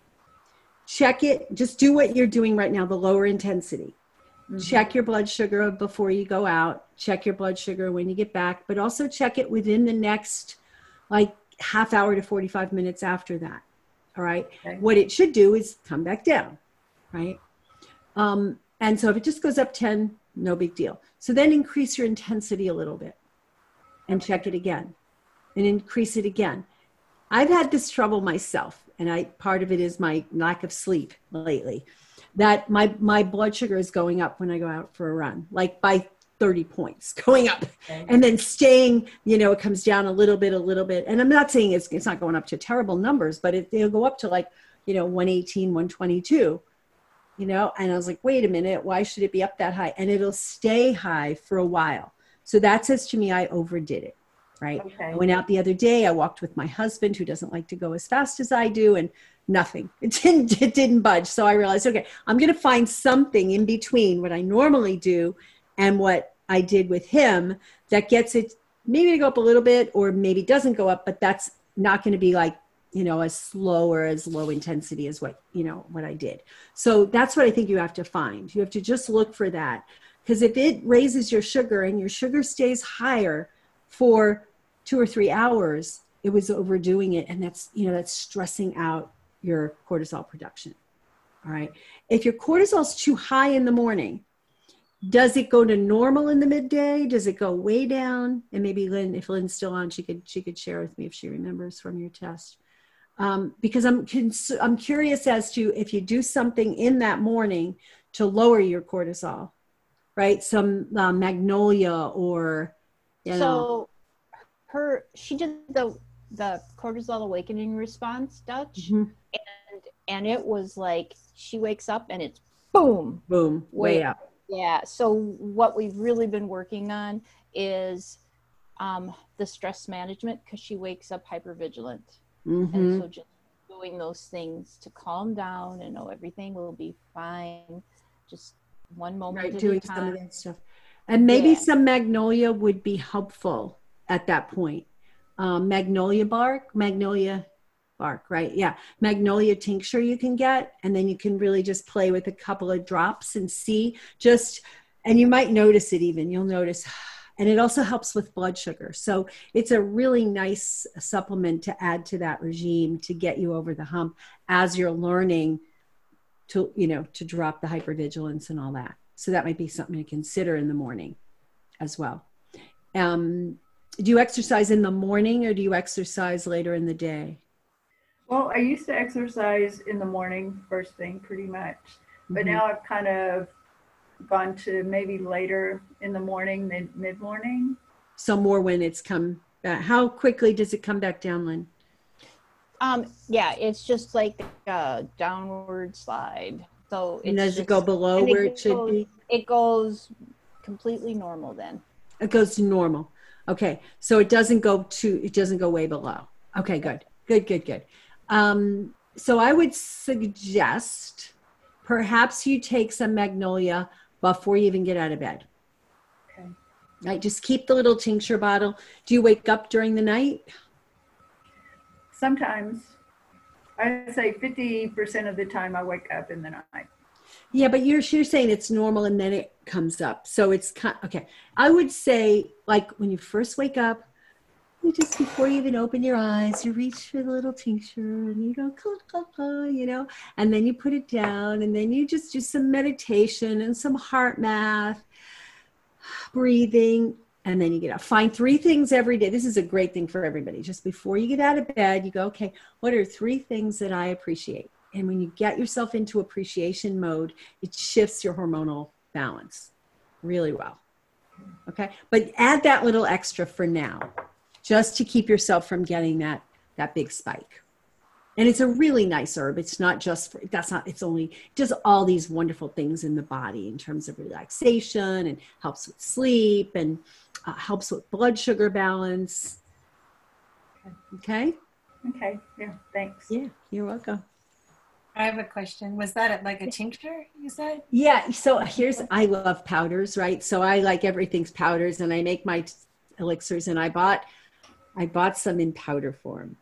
check it. Just do what you're doing right now, the lower intensity. Mm-hmm. Check your blood sugar before you go out. Check your blood sugar when you get back, but also check it within the next like half hour to forty-five minutes after that. All right. Okay. What it should do is come back down. Right. Um, and so if it just goes up ten, no big deal. So then increase your intensity a little bit and check it again and increase it again. I've had this trouble myself, and I part of it is my lack of sleep lately, that my, my blood sugar is going up when I go out for a run, like by thirty points going up, okay. And then staying, you know, it comes down a little bit, a little bit. And I'm not saying it's, it's not going up to terrible numbers, but it, it'll go up to like, you know, one eighteen, one twenty-two, you know, and I was like, wait a minute, why should it be up that high? And it'll stay high for a while. So that says to me, I overdid it. Right. Okay. I went out the other day. I walked with my husband, who doesn't like to go as fast as I do, and nothing. It didn't, it didn't budge. So I realized, okay, I'm going to find something in between what I normally do and what I did with him that gets it maybe to go up a little bit, or maybe doesn't go up, but that's not going to be like, you know, as slow or as low intensity as what, you know, what I did. So that's what I think you have to find. You have to just look for that, because if it raises your sugar and your sugar stays higher for two or three hours, it was overdoing it. And that's, you know, that's stressing out your cortisol production. All right. If your cortisol is too high in the morning, does it go to normal in the midday? Does it go way down? And maybe Lynn, if Lynn's still on, she could, she could share with me if she remembers from your test. Um, because I'm cons- I'm curious as to if you do something in that morning to lower your cortisol, right? Some uh, magnolia or, you know. So her, she did the, the cortisol awakening response, Dutch. Mm-hmm. And, and it was like, she wakes up and it's boom. Boom, way, way up. Yeah. So what we've really been working on is um, the stress management, because she wakes up hypervigilant. Mm-hmm. And so just doing those things to calm down and know everything will be fine. Just one moment right, at doing a time. Some of that stuff. And maybe yeah. some magnolia would be helpful at that point. Um, magnolia bark, magnolia bark, right? Yeah. Magnolia tincture you can get, and then you can really just play with a couple of drops and see just, and you might notice it even, you'll notice. And it also helps with blood sugar. So it's a really nice supplement to add to that regime to get you over the hump as you're learning to, you know, to drop the hypervigilance and all that. So that might be something to consider in the morning as well. Um, do you exercise in the morning or do you exercise later in the day? Well, I used to exercise in the morning, first thing, pretty much. But mm-hmm. now I've kind of gone to maybe later in the morning, mid mid morning. So more when it's come back. How quickly does it come back down, Lynn? Um, yeah, it's just like a downward slide. So it's and does just, it go below where it, it should goes, be? It goes completely normal then. It goes to normal. Okay, so it doesn't go to it doesn't go way below. Okay, good, good, good, good. Um, so I would suggest perhaps you take some magnolia before you even get out of bed. Okay. Right, just keep the little tincture bottle. Do you wake up during the night? Sometimes. I'd say fifty percent of the time I wake up in the night. Yeah, but you're, you're saying it's normal and then it comes up. So it's kind okay. I would say like when you first wake up, you just before you even open your eyes, you reach for the little tincture and you go, cla, cla, cla, you know, and then you put it down and then you just do some meditation and some heart math, breathing, and then you get up. Find three things every day. This is a great thing for everybody. Just before you get out of bed, you go, okay, what are three things that I appreciate? And when you get yourself into appreciation mode, it shifts your hormonal balance really well. Okay, but add that little extra for now, just to keep yourself from getting that, that big spike. And it's a really nice herb. It's not just, for, that's not, it's only, it does all these wonderful things in the body in terms of relaxation and helps with sleep and uh, helps with blood sugar balance. Okay? Okay, yeah, thanks. Yeah, you're welcome. I have a question. Was that like a tincture you said? Yeah, so here's, I love powders, right? So I like everything's powders and I make my elixirs and I bought, I bought some in powder form.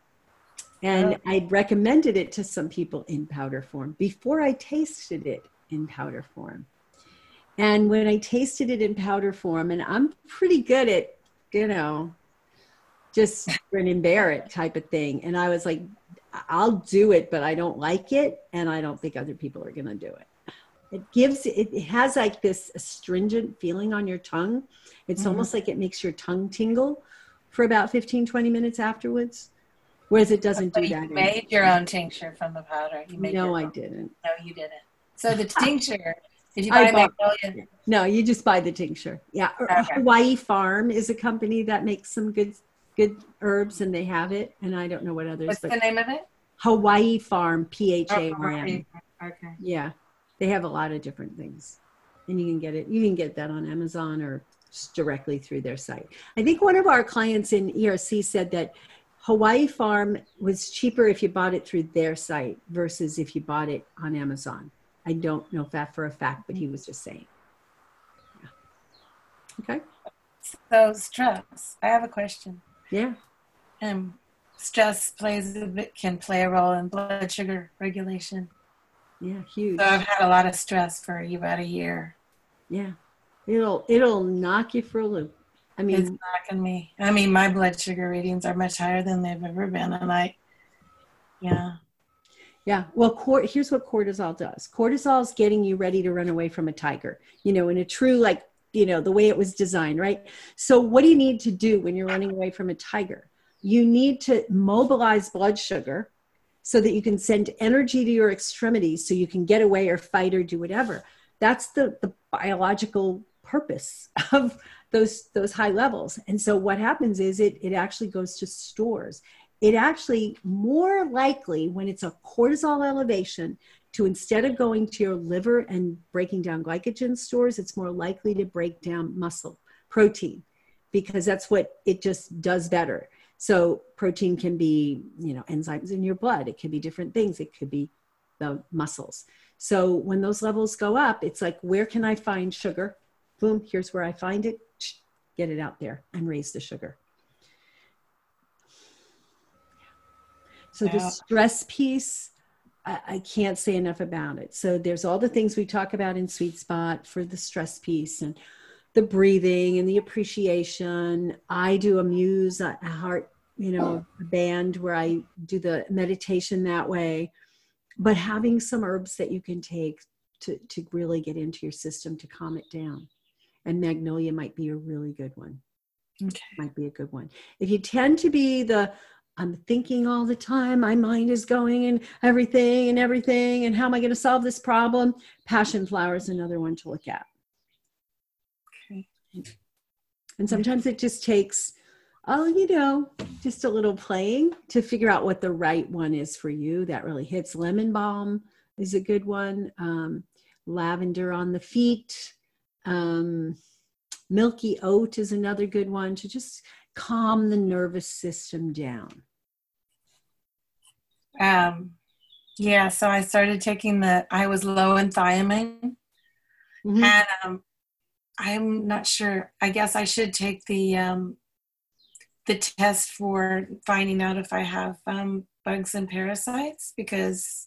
And I recommended it to some people in powder form before I tasted it in powder form. And when I tasted it in powder form, and I'm pretty good at, you know, just grin and bear it type of thing. And I was like, I'll do it, but I don't like it. And I don't think other people are going to do it. It gives, it, it has like this astringent feeling on your tongue. It's mm-hmm. almost like it makes your tongue tingle for about fifteen, twenty minutes afterwards. Whereas it doesn't but do you that. You made your own tincture from the powder. You made no, I own. didn't. No, you didn't. So the tincture, did you buy bought, magnolia? No, you just buy the tincture. Yeah. Okay. Hawaii Farm is a company that makes some good good herbs and they have it. And I don't know what others. What's but the name of it? Hawaii Farm, P H A R M. Oh, okay. Yeah. They have a lot of different things. And you can get it. You can get that on Amazon or just directly through their site. I think one of our clients in E R C said that Hawaii Farm was cheaper if you bought it through their site versus if you bought it on Amazon. I don't know if that for a fact, but he was just saying. Yeah. Okay. So stress. I have a question. Yeah. Um, stress plays a bit, can play a role in blood sugar regulation. Yeah, huge. So I've had a lot of stress for about a year. Yeah. It'll it'll knock you for a loop. I mean, it's knocking me. I mean, my blood sugar readings are much higher than they've ever been. And I, yeah. Yeah. Well, cor- here's what cortisol does. Cortisol is getting you ready to run away from a tiger, you know, in a true, like, you know, the way it was designed, right? So what do you need to do when you're running away from a tiger? You need to mobilize blood sugar so that you can send energy to your extremities so you can get away or fight or do whatever. That's the, the biological purpose of those, those high levels. And so what happens is it, it actually goes to stores. It actually more likely when it's a cortisol elevation to, instead of going to your liver and breaking down glycogen stores, it's more likely to break down muscle protein, because that's what it just does better. So protein can be, you know, enzymes in your blood. It can be different things. It could be the muscles. So when those levels go up, it's like, where can I find sugar? Boom, here's where I find it. Get it out there and raise the sugar. So the stress piece, I, I can't say enough about it. So there's all the things we talk about in Sweet Spot for the stress piece, and the breathing and the appreciation. I do a muse, a heart, you know, a band where I do the meditation that way. But having some herbs that you can take to, to really get into your system to calm it down. And magnolia might be a really good one. Okay. Might be a good one. If you tend to be the, I'm thinking all the time, my mind is going and everything and everything, and how am I going to solve this problem? Passion flower is another one to look at. Okay. And sometimes it just takes, oh, you know, just a little playing to figure out what the right one is for you. That really hits. Lemon balm is a good one. Um, lavender on the feet. Um, milky oat is another good one to just calm the nervous system down. Um, yeah, so I started taking the, I was low in thiamine. Mm-hmm. And um, I'm not sure, I guess I should take the um, the test for finding out if I have um, bugs and parasites, because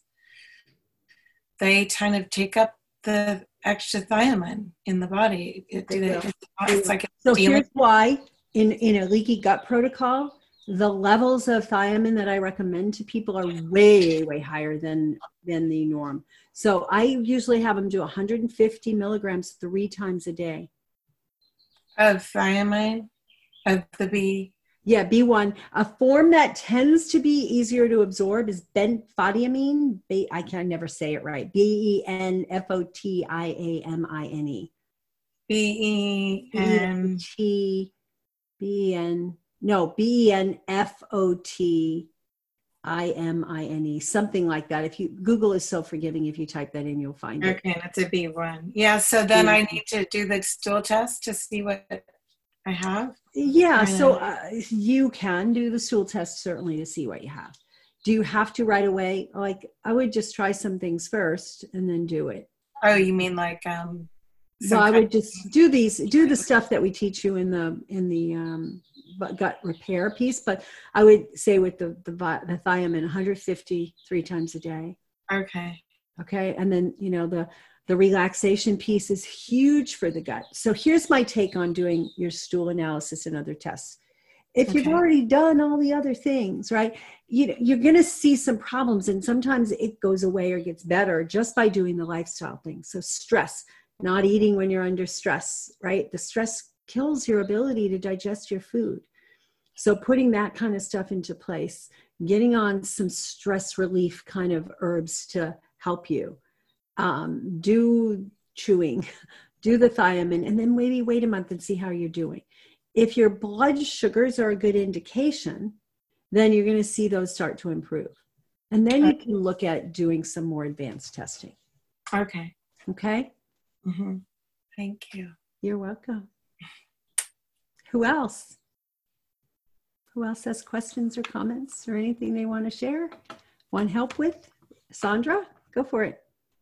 they kind of take up the extra thiamine in the body. It, it, it, it's like so here's why in, in a leaky gut protocol, the levels of thiamine that I recommend to people are way, way higher than, than the norm. So I usually have them do one hundred fifty milligrams three times a day. Of thiamine, of the B. Yeah, B one. A form that tends to be easier to absorb is benfotiamine. B, I can never say it right. B E N F O T I A M I N E. B E N T B E N no, B E N F O T I M I N E, something like that. If you, Google is so forgiving. If you type that in, you'll find it. Okay, that's a B one. Yeah, so then I need to do the stool test to see what I have. Yeah, so uh, you can do the stool test certainly to see what you have. Do you have to right away? Like, I would just try some things first and then do it. Oh, you mean like um so I would just do these, do the stuff that we teach you in the in the um, gut repair piece. But I would say with the the, the thiamine, one hundred fifty three times a day. Okay. Okay, and then you know the the relaxation piece is huge for the gut. So here's my take on doing your stool analysis and other tests. If okay. you've already done all the other things, right, you, you're going to see some problems, and sometimes it goes away or gets better just by doing the lifestyle things. So stress, not eating when you're under stress, right? The stress kills your ability to digest your food. So putting that kind of stuff into place, getting on some stress relief kind of herbs to help you. Um, do chewing, do the thiamine, and then maybe wait a month and see how you're doing. If your blood sugars are a good indication, then you're going to see those start to improve. And then you can look at doing some more advanced testing. Okay. Okay? Mm-hmm. Thank you. You're welcome. Who else? Who else has questions or comments or anything they want to share? Want help with? Sandra, go for it.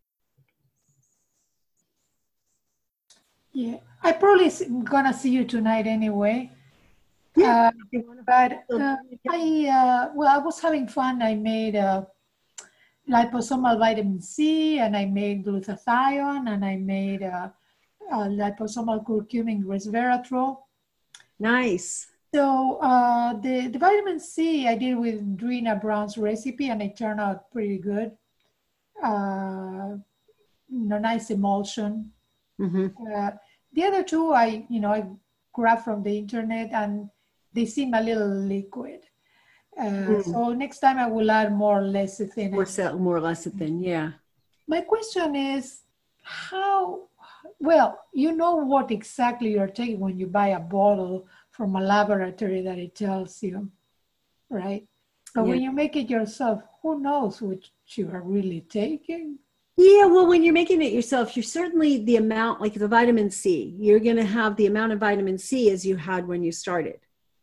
Yeah, I probably gonna see you tonight anyway. Yeah, uh, but uh, I uh, well, I was having fun. I made a liposomal vitamin C, and I made glutathione, and I made a, a liposomal curcumin resveratrol. Nice. So uh, the the vitamin C I did with Drina Brown's recipe, and it turned out pretty good. Uh, you know, nice emulsion. Mm-hmm. Uh, the other two, I you know I grabbed from the internet, and they seem a little liquid. Uh, Mm. So next time I will add more lecithin. More, se- more lecithin, yeah. My question is, how, well, you know what exactly you're taking when you buy a bottle from a laboratory that it tells you, right? But Yeah. when you make it yourself, who knows what you are really taking? Yeah, well, when you're making it yourself, you're certainly the amount, like the vitamin C, you're going to have the amount of vitamin C as you had when you started,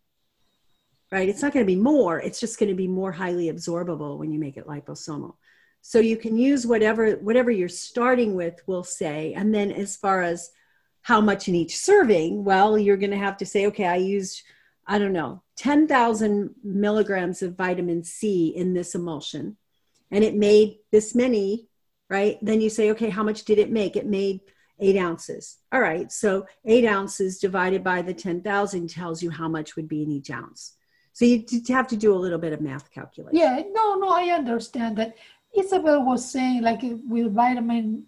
right? It's not going to be more. It's just going to be more highly absorbable when you make it liposomal. So you can use whatever, whatever you're starting with, we'll say. And then as far as how much in each serving, well, you're going to have to say, okay, I used, I don't know, ten thousand milligrams of vitamin C in this emulsion, and it made this many, right? Then you say, okay, how much did it make? It made eight ounces. All right. So eight ounces divided by the ten thousand tells you how much would be in each ounce. So you have to do a little bit of math calculation. Yeah, no, no, I understand that. Isabel was saying, like with vitamin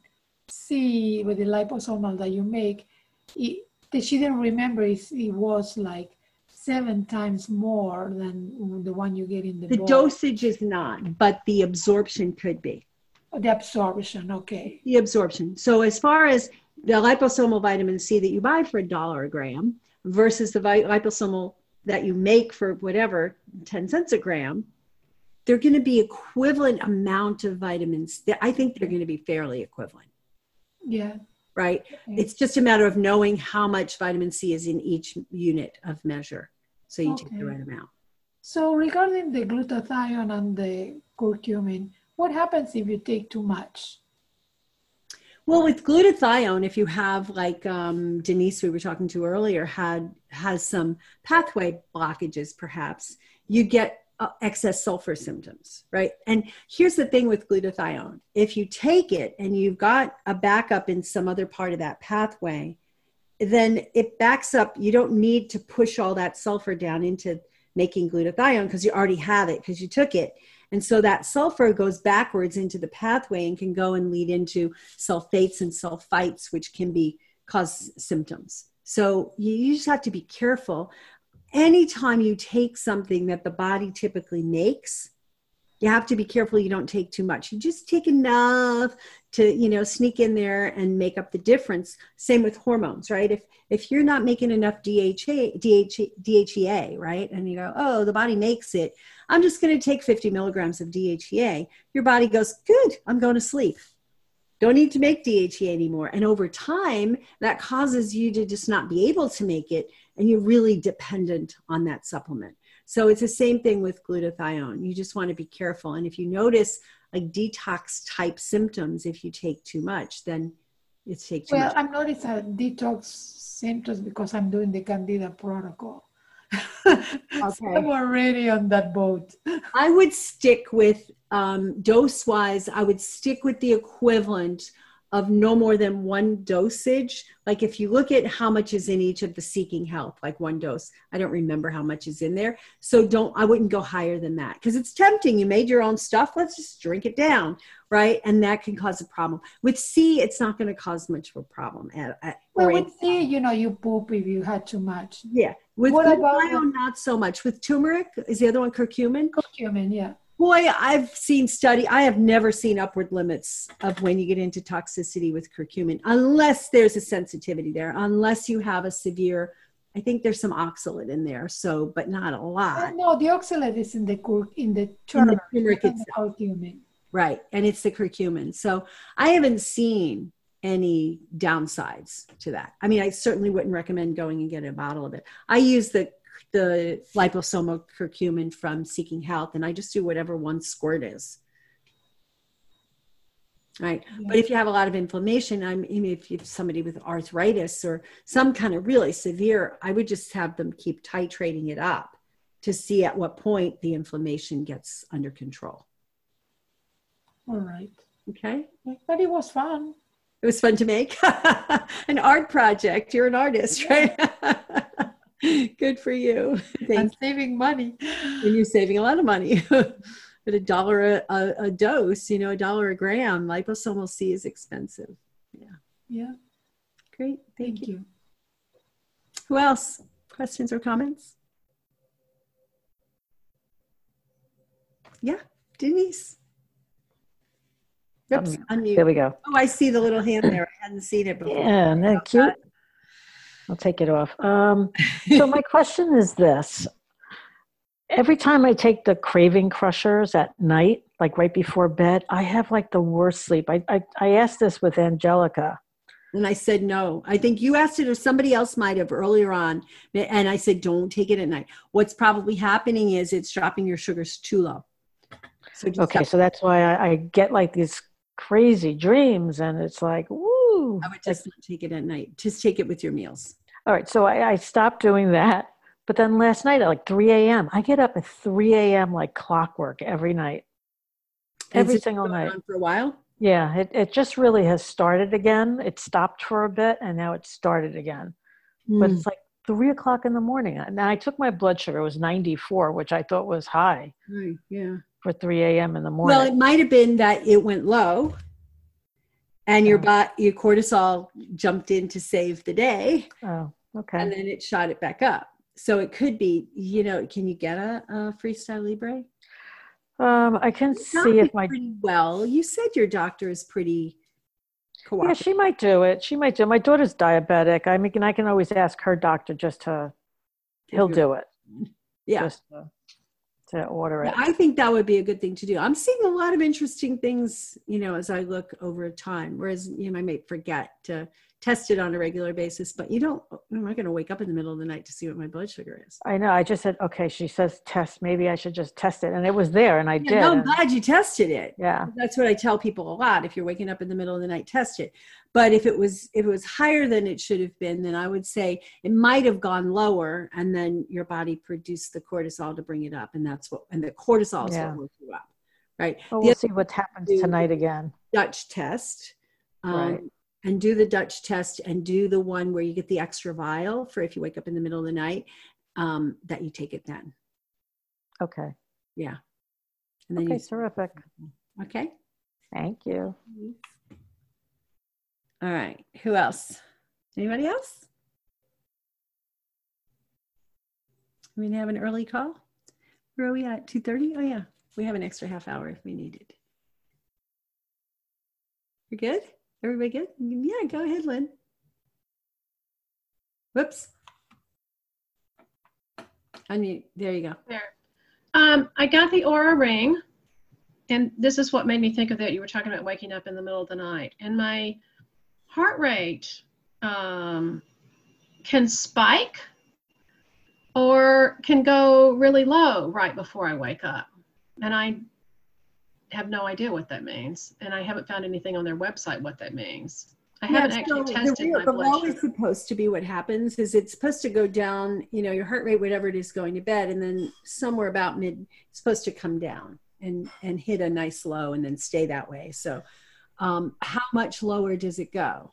C, with the liposomal that you make, it, that she didn't remember if it was like seven times more than the one you get in the The bowl. dosage is not, but the absorption could be. The absorption, okay. The absorption. So as far as the liposomal vitamin C that you buy for a dollar a gram versus the vi- liposomal that you make for whatever, ten cents a gram, they're going to be equivalent amount of vitamins. I think they're going to be fairly equivalent. Yeah. Right? Okay. It's just a matter of knowing how much vitamin C is in each unit of measure. So you Okay. take the right amount. So regarding the glutathione and the curcumin, what happens if you take too much? Well, with glutathione, if you have like um, Denise, we were talking to earlier, had has some pathway blockages, perhaps, you get uh, excess sulfur symptoms, right? And here's the thing with glutathione. If you take it and you've got a backup in some other part of that pathway, then it backs up. You don't need to push all that sulfur down into making glutathione because you already have it because you took it. And so that sulfur goes backwards into the pathway and can go and lead into sulfates and sulfites, which can be cause symptoms. So you, you just have to be careful. Anytime you take something that the body typically makes, you have to be careful you don't take too much. You just take enough to, you know, sneak in there and make up the difference. Same with hormones, right? If if you're not making enough D H A, D H, D H E A, right? And you go, oh, the body makes it. I'm just going to take fifty milligrams of D H E A. Your body goes, good, I'm going to sleep. Don't need to make D H E A anymore. And over time, that causes you to just not be able to make it. And you're really dependent on that supplement. So it's the same thing with glutathione. You just want to be careful. And if you notice like detox type symptoms, if you take too much, then it's take too well, much. I'm noticing detox symptoms because I'm doing the Candida protocol. Okay. So I'm already on that boat. I would stick with um, dose wise, I would stick with the equivalent of no more than one dosage. Like if you look at how much is in each of the Seeking Health, like one dose, I don't remember how much is in there. So don't, I wouldn't go higher than that because it's tempting. You made your own stuff. Let's just drink it down. Right. And that can cause a problem. With C, it's not going to cause much of a problem. At, at, Well, or with it- C, you know, you poop if you had too much. yeah. With What about glutathione, not so much. With turmeric, is the other one curcumin? curcumin? Yeah. Boy, I've seen study. I have never seen upward limits of when you get into toxicity with curcumin, unless there's a sensitivity there, unless you have a severe, I think there's some oxalate in there. So, but not a Oh, lot. no, the oxalate is in the cur- in the In the turmeric, turmeric not the itself. curcumin. Right. And it's the curcumin. So I haven't seen any downsides to that. I mean, I certainly wouldn't recommend going and getting a bottle of it. I use the the liposomal curcumin from Seeking Health, and I just do whatever one squirt is. Right. Yeah. But if you have a lot of inflammation, I mean, if you have somebody with arthritis or some kind of really severe, I would just have them keep titrating it up to see at what point the inflammation gets under control. All right. Okay. But it was fun. It was fun to make. An art project. You're an artist, right? Good for you. And Thank saving money. you. And you're saving a lot of money. At a dollar a, a, a dose, you know, a dollar a gram, liposomal C is expensive. Yeah. Yeah. Great. Thank, Thank you. you. Who else? Questions or comments? Yeah, Denise. Oops, Um, unmute. there we go. Oh, I see the little hand there. I hadn't seen it before. Yeah, isn't that cute? I'll take it off. Um, so my question is this. Every time I take the craving crushers at night, like right before bed, I have like the worst sleep. I, I, I asked this with Angelica. And I said, no. I think you asked it or somebody else might have earlier on. And I said, don't take it at night. What's probably happening is it's dropping your sugars too low. So just Okay, stop. so that's why I, I get like these crazy dreams and it's like, woo. I would just not take it at night. Just take it with your meals. All right, so I, I stopped doing that. But then last night at like three a.m., I get up at three a.m. like clockwork every night. Every single night. On for a while? Yeah, it, it just really has started again. It stopped for a bit and now it started again. Mm. But it's like three o'clock in the morning. And I took my blood sugar, it was ninety-four, which I thought was high. Right, yeah. For three a.m. in the morning. Well, it might have been that it went low and your, oh. your cortisol jumped in to save the day. Oh, okay. And then it shot it back up. So it could be, you know, can you get a, a Freestyle Libre? Um, I can see if my pretty well. You said your doctor is pretty cooperative. Yeah, she might do it. She might do it. My daughter's diabetic. I mean, I can always ask her doctor just to. He'll do it. Yeah. Just to, to order it. I think that would be a good thing to do. I'm seeing a lot of interesting things, you know, as I look over time. Whereas you know, I may forget to test it on a regular basis, but you don't, I'm not going to wake up in the middle of the night to see what my blood sugar is. I know. I just said, okay, she says test. Maybe I should just test it. And it was there and I yeah, did. No, I'm and, glad you tested it. Yeah. That's what I tell people a lot. If you're waking up in the middle of the night, test it. But if it was, if it was higher than it should have been, then I would say it might have gone lower and then your body produced the cortisol to bring it up. And that's what, and the cortisol is yeah. what woke you up. Right. Well, the we'll see what happens tonight again. Dutch test. Um, right. And do the Dutch test and do the one where you get the extra vial for if you wake up in the middle of the night, um, that you take it then. Okay. Yeah. And then okay, you, terrific. Okay. Thank you. All right. Who else? Anybody else? We have an early call. Where are we at? two thirty? Oh, yeah. We have an extra half hour if we need it. You're good? Everybody good? Yeah, go ahead, Lynn. Whoops. Unmute. There you go. There. Um, I got the Aura ring, and this is what made me think of that. You were talking about waking up in the middle of the night. And my heart rate um, can spike or can go really low right before I wake up. And I have no idea what that means. And I haven't found anything on their website what that means. I Yeah, haven't actually so tested the, my the blood law sugar. is supposed to be what happens is it's supposed to go down, you know, your heart rate, whatever it is going to bed, and then somewhere about mid, it's supposed to come down and, and hit a nice low and then stay that way. So um, how much lower does it go?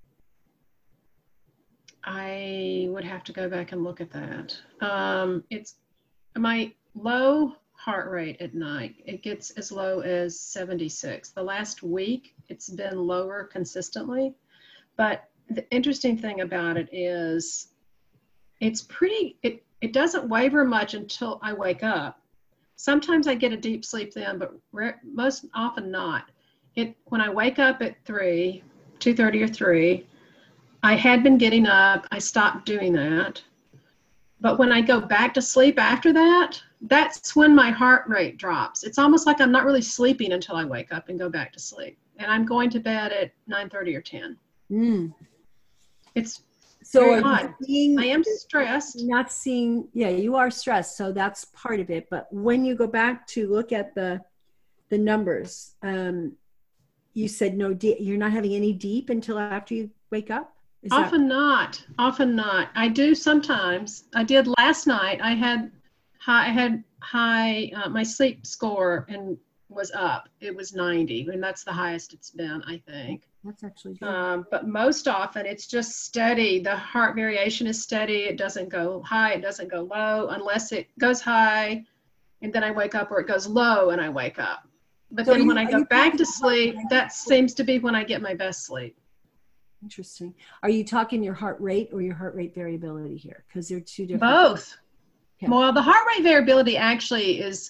I would have to go back and look at that. Um, it's my low heart rate at night. It gets as low as seventy-six. The last week, it's been lower consistently. But the interesting thing about it is it's pretty, it, it doesn't waver much until I wake up. Sometimes I get a deep sleep then, but re- most often not. It when I wake up at three, two thirty or three, I had been getting up. I stopped doing that. But when I go back to sleep after that, that's when my heart rate drops. It's almost like I'm not really sleeping until I wake up and go back to sleep. And I'm going to bed at nine thirty or ten. Mm. It's so very are you odd. seeing, I am stressed. Not seeing, yeah, you are stressed. So that's part of it. But when you go back to look at the the numbers, um, you said no, de- you're not having any deep until after you wake up? Is Often that- not. Often not. I do sometimes. I did last night. I had high. I had high. Uh, my sleep score and was up. It was ninety, and that's the highest it's been, I think. That's actually good. Um, but most often it's just steady. The heart variation is steady. It doesn't go high. It doesn't go low unless it goes high, and then I wake up, or it goes low and I wake up. But So then you- when I are go you back talking to about- sleep, that seems to be when I get my best sleep. Interesting. Are you talking your heart rate or your heart rate variability here? Because they're two different. Both. Okay. Well, the heart rate variability actually is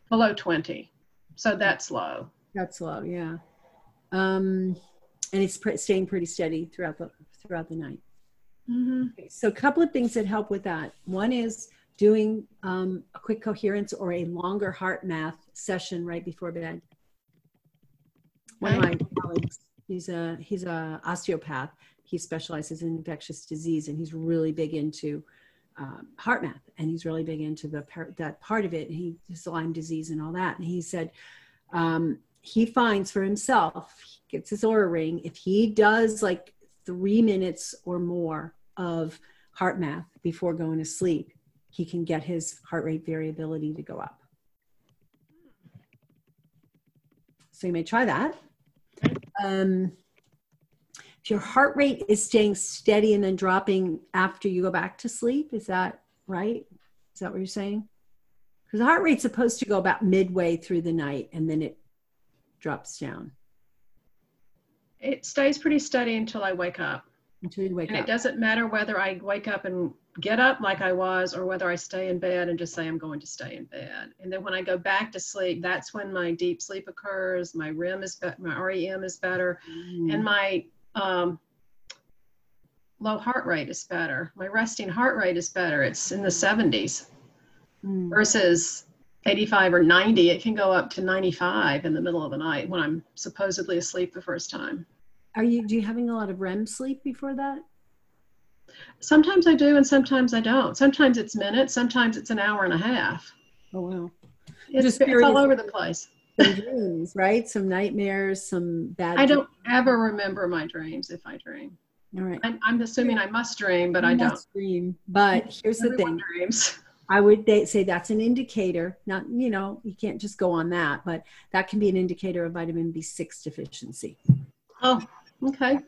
below twenty. So that's low. That's low, yeah. Um, and it's pre- staying pretty steady throughout the throughout the night. Mm-hmm. Okay, so a couple of things that help with that. One is doing um, a quick coherence or a longer heart math session right before bed. One of my colleagues, he's a he's a osteopath. He specializes in infectious disease, and he's really big into um, heart math, and he's really big into the par- that part of it. And he has Lyme disease and all that. And he said um, he finds for himself, he gets his Oura ring, if he does like three minutes or more of heart math before going to sleep, he can get his heart rate variability to go up. So you may try that. Um, if your heart rate is staying steady and then dropping after you go back to sleep, is that right? Is that what you're saying? Because the heart rate's supposed to go about midway through the night and then it drops down. It stays pretty steady until I wake up. Until you wake and up. It doesn't matter whether I wake up and get up like I was or whether I stay in bed and just say I'm going to stay in bed. And then when I go back to sleep, that's when my deep sleep occurs. My R E M is better, my R E M is better, mm. and my um, low heart rate is better. My resting heart rate is better. It's in the seventies mm. versus eighty-five or ninety. It can go up to ninety-five in the middle of the night when I'm supposedly asleep the first time. Are you, do you having a lot of R E M sleep before that? Sometimes I do and sometimes I don't. Sometimes it's minutes, sometimes it's an hour and a half. Oh, wow. It's, Just it's all over the place. Some dreams, right? Some nightmares, some bad I don't dreams. ever remember my dreams if I dream. All right. I'm, I'm assuming I must dream, but you I don't. Must dream. But here's the Everyone thing. Dreams. I would say that's an indicator, not, you know, you can't just go on that, but that can be an indicator of vitamin B six deficiency. Oh, okay.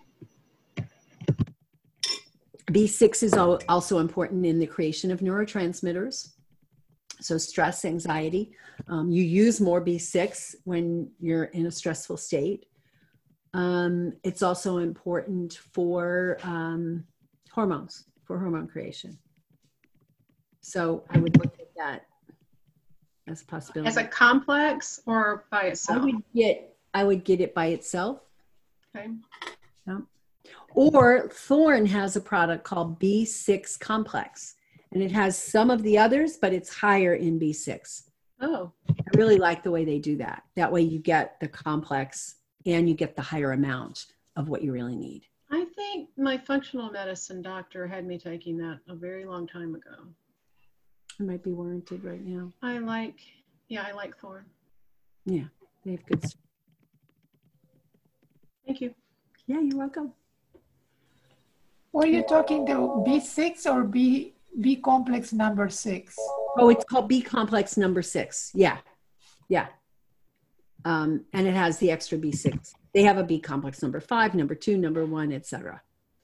B six is also important in the creation of neurotransmitters. So stress, anxiety. Um, you use more B six when you're in a stressful state. Um, it's also important for um, hormones, for hormone creation. So I would look at that as a possibility. As a complex or by itself? I would get, I would get it by itself. Okay. Yeah. Or Thorne has a product called B six Complex, and it has some of the others, but it's higher in B six. Oh. I really like the way they do that. That way you get the complex and you get the higher amount of what you really need. I think my functional medicine doctor had me taking that a very long time ago. It might be warranted right now. I like, yeah, I like Thorne. Yeah, they have good stuff. Thank you. Yeah, you're welcome. Were you talking to B six or B B complex number six? Oh, it's called B complex number six. Yeah, yeah. Um, and it has the extra B six. They have a B complex number five, number two, number one, et cetera.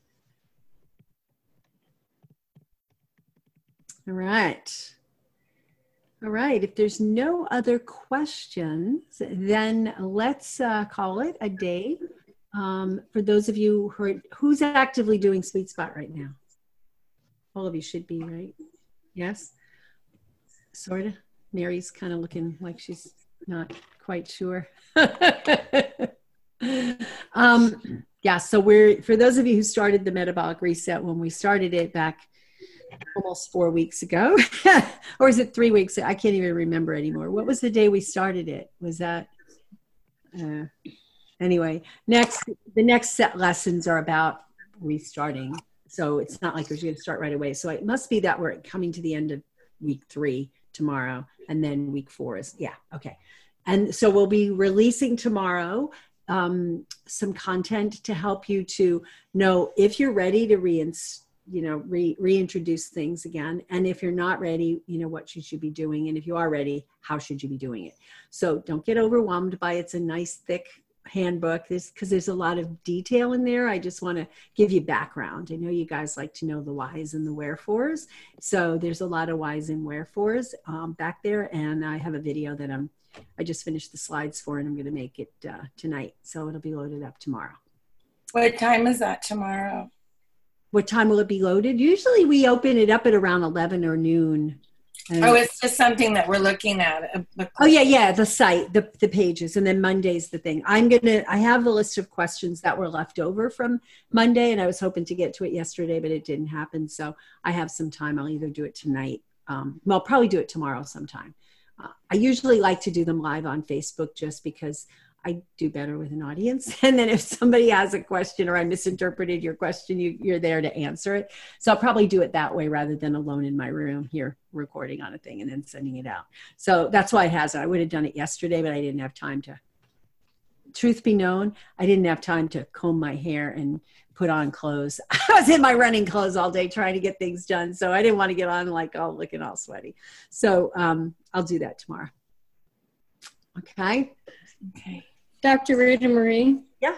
All right. All right. If there's no other questions, then let's uh, call it a day. Um, for those of you who are, who's actively doing Sweet Spot right now? All of you should be, right? Yes? Sort of. Mary's kind of looking like she's not quite sure. um, yeah, so we're, for those of you who started the Metabolic Reset when we started it back almost four weeks ago, or is it three weeks? I can't even remember anymore. What was the day we started it? Was that... Uh, Anyway, next, the next set lessons are about restarting. So it's not like we're going to start right away. So it must be that we're coming to the end of week three tomorrow. And then week four is, yeah, okay. And so we'll be releasing tomorrow um, some content to help you to know if you're ready to reinst you know, re reintroduce things again. And if you're not ready, you know, what you should be doing. And if you are ready, how should you be doing it? So don't get overwhelmed by it. It's a nice, thick handbook, this because there's a lot of detail in there. I just want to give you background. I know you guys like to know the whys and the wherefores, so there's a lot of whys and wherefores um, back there. And I have a video that I'm I just finished the slides for, and I'm going to make it uh, tonight, so it'll be loaded up tomorrow. What time is that tomorrow? What time will it be loaded? Usually we open it up at around eleven or noon. And, oh, it's just something that we're looking at. oh yeah, yeah, the site, the the pages, and then Monday's the thing. I'm gonna. I have a list of questions that were left over from Monday, and I was hoping to get to it yesterday, but it didn't happen. So I have some time. I'll either do it tonight. Um, well, I'll probably do it tomorrow sometime. Uh, I usually like to do them live on Facebook just because I do better with an audience. And then if somebody has a question or I misinterpreted your question, you, you're there to answer it. So I'll probably do it that way rather than alone in my room here recording on a thing and then sending it out. So that's why it hasn't. I would have done it yesterday, but I didn't have time to. Truth be known, I didn't have time to comb my hair and put on clothes. I was in my running clothes all day trying to get things done. So I didn't want to get on like, oh, looking all sweaty. So um, I'll do that tomorrow. Okay. Okay. Doctor Rita Marie? Yeah.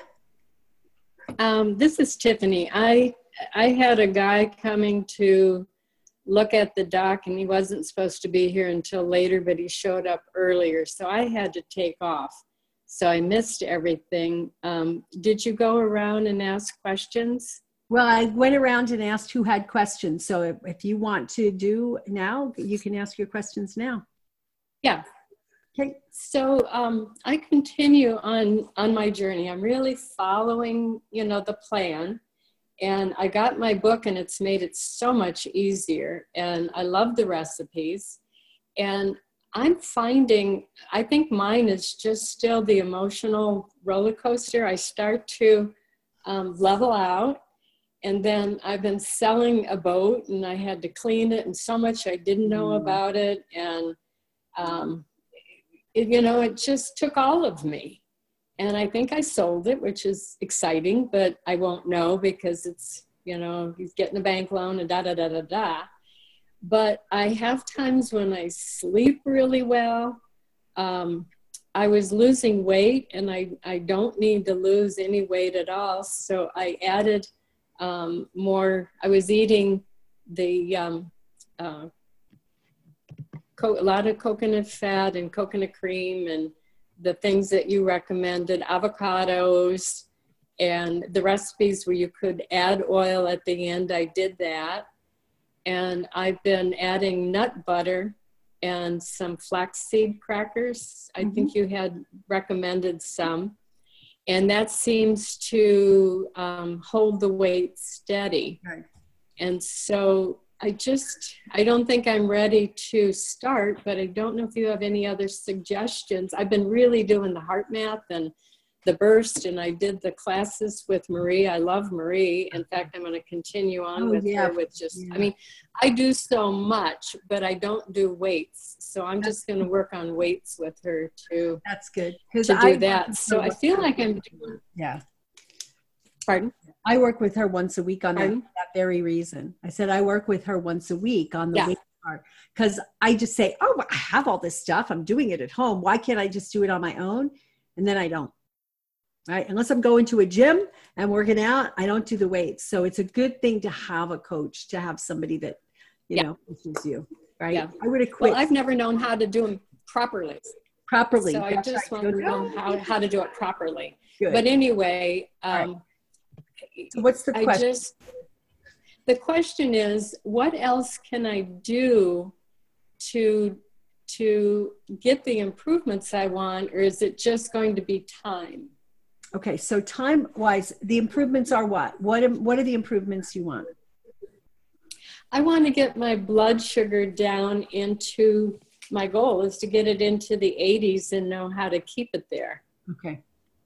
Um, this is Tiffany. I I had a guy coming to look at the doc, and he wasn't supposed to be here until later, but he showed up earlier. So I had to take off. So I missed everything. Um, did you go around and ask questions? Well, I went around and asked who had questions. So if, if you want to do now, you can ask your questions now. Yeah. Okay. So um, I continue on, on my journey. I'm really following, you know, the plan. And I got my book and it's made it so much easier. And I love the recipes. And I'm finding, I think mine is just still the emotional roller coaster. I start to um, level out. And then I've been selling a boat and I had to clean it and so much I didn't know about it. And um, It, you know, it just took all of me. And I think I sold it, which is exciting, but I won't know because it's, you know, he's getting a bank loan and da, da, da, da, da. But I have times when I sleep really well. Um, I was losing weight and I, I don't need to lose any weight at all. So I added um, more, I was eating the, um, uh, a lot of coconut fat and coconut cream and the things that you recommended, avocados, and the recipes where you could add oil at the end. I did that. And I've been adding nut butter and some flaxseed crackers. I mm-hmm. think you had recommended some. And that seems to um, hold the weight steady. Right. And so I just, I don't think I'm ready to start, but I don't know if you have any other suggestions. I've been really doing the heart math and the burst, and I did the classes with Marie. I love Marie. In fact, I'm going to continue on oh, with yeah. her with just, yeah. I mean, I do so much, but I don't do weights. So I'm That's just going to work on weights with her to, That's good. to do I that. So I feel like I'm doing. Yeah. Pardon? I work with her once a week on that, Pardon? that very reason. I said I work with her once a week on the Yeah. weight part because I just say, oh, I have all this stuff. I'm doing it at home. Why can't I just do it on my own? And then I don't. Right? Unless I'm going to a gym and working out, I don't do the weights. So it's a good thing to have a coach, to have somebody that, you Yeah. know, pushes you. Right? Yeah. I would have quit. Well, I've never known how to do them properly. Properly. So I That's just right. want to know how, how to do it properly. Good. But anyway, um, right. So what's the I question? just, the question is, what else can I do to, to get the improvements I want, or is it just going to be time? Okay, so time-wise, the improvements are what? What, what are the improvements you want? I want to get my blood sugar down into, my goal is to get it into the eighties and know how to keep it there. Okay.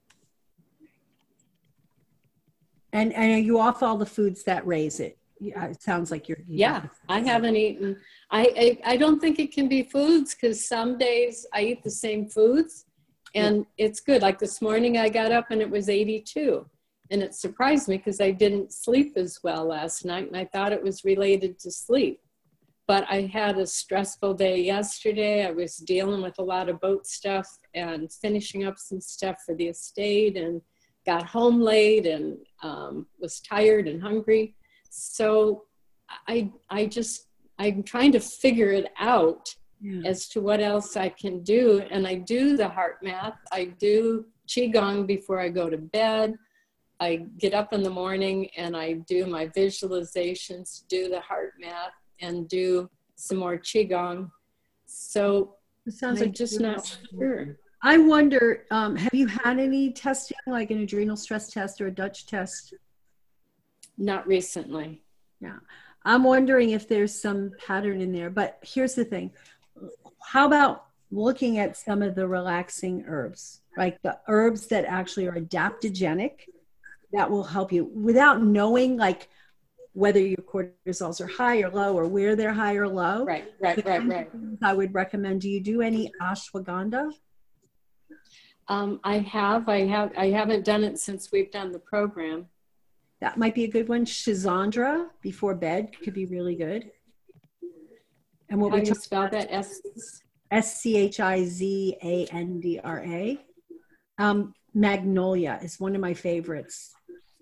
And, and are you off all the foods that raise it? Yeah, it sounds like you're. You yeah, I haven't eaten. I, I I don't think it can be foods because some days I eat the same foods, and yeah. it's good. Like this morning, I got up and it was eighty-two, and it surprised me because I didn't sleep as well last night, and I thought it was related to sleep. But I had a stressful day yesterday. I was dealing with a lot of boat stuff and finishing up some stuff for the estate, and got home late and um, was tired and hungry. So I, I just, I'm trying to figure it out yeah. as to what else I can do. And I do the heart math. I do Qigong before I go to bed. I get up in the morning and I do my visualizations, do the heart math, and do some more Qigong. So It sounds I'm like just not sure. I wonder, um, have you had any testing, like an adrenal stress test or a Dutch test? Not recently. Yeah. I'm wondering if there's some pattern in there. But here's the thing. How about looking at some of the relaxing herbs, like the herbs that actually are adaptogenic, that will help you without knowing, like, whether your cortisols are high or low or where they're high or low. Right, right, right, right. I would recommend, do you do any ashwagandha? Um, I have, I have, I haven't done it since we've done the program. That might be a good one. Shizandra before bed could be really good. And what How we do you talk spell about that? S S C H I Z A N D R A. Um, Magnolia is one of my favorites.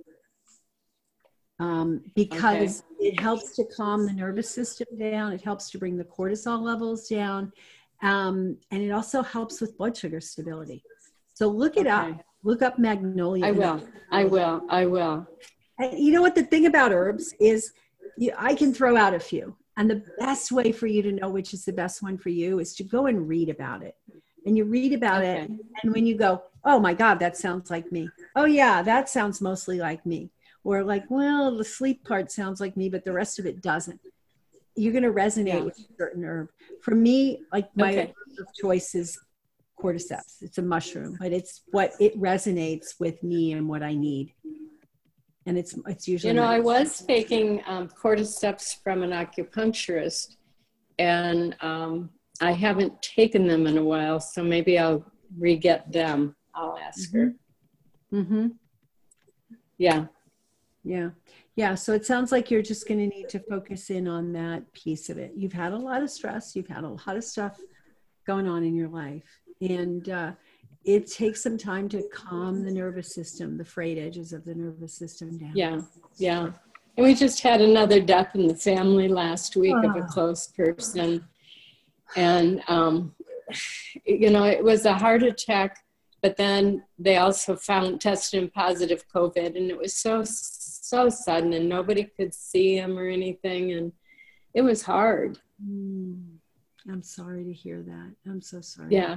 Um, because okay. it helps to calm the nervous system down. It helps to bring the cortisol levels down. Um, and it also helps with blood sugar stability. So look it okay. up. Look up Magnolia. I will. I will. I will. And you know what the thing about herbs is, you, I can throw out a few. And the best way for you to know which is the best one for you is to go and read about it. And you read about okay. it. And when you go, oh my God, that sounds like me. Oh yeah, that sounds mostly like me. Or like, well, the sleep part sounds like me, but the rest of it doesn't. You're going to resonate yeah. with a certain herb. For me, like my okay. herb of choice is cordyceps. It's a mushroom, but it's what it resonates with me and what I need. And it's it's usually. You know, my- I was taking um, cordyceps from an acupuncturist, and um, I haven't taken them in a while, so maybe I'll re-get them. I'll ask mm-hmm. her. Mm-hmm. Yeah. Yeah. Yeah. So it sounds like you're just going to need to focus in on that piece of it. You've had a lot of stress. You've had a lot of stuff going on in your life. And uh, it takes some time to calm the nervous system, the frayed edges of the nervous system down. Yeah. Yeah. And we just had another death in the family last week oh. of a close person. And, um, you know, it was a heart attack, but then they also found, tested him positive COVID. And it was so so sudden and nobody could see him or anything. And it was hard. Mm, I'm sorry to hear that. I'm so sorry. Yeah.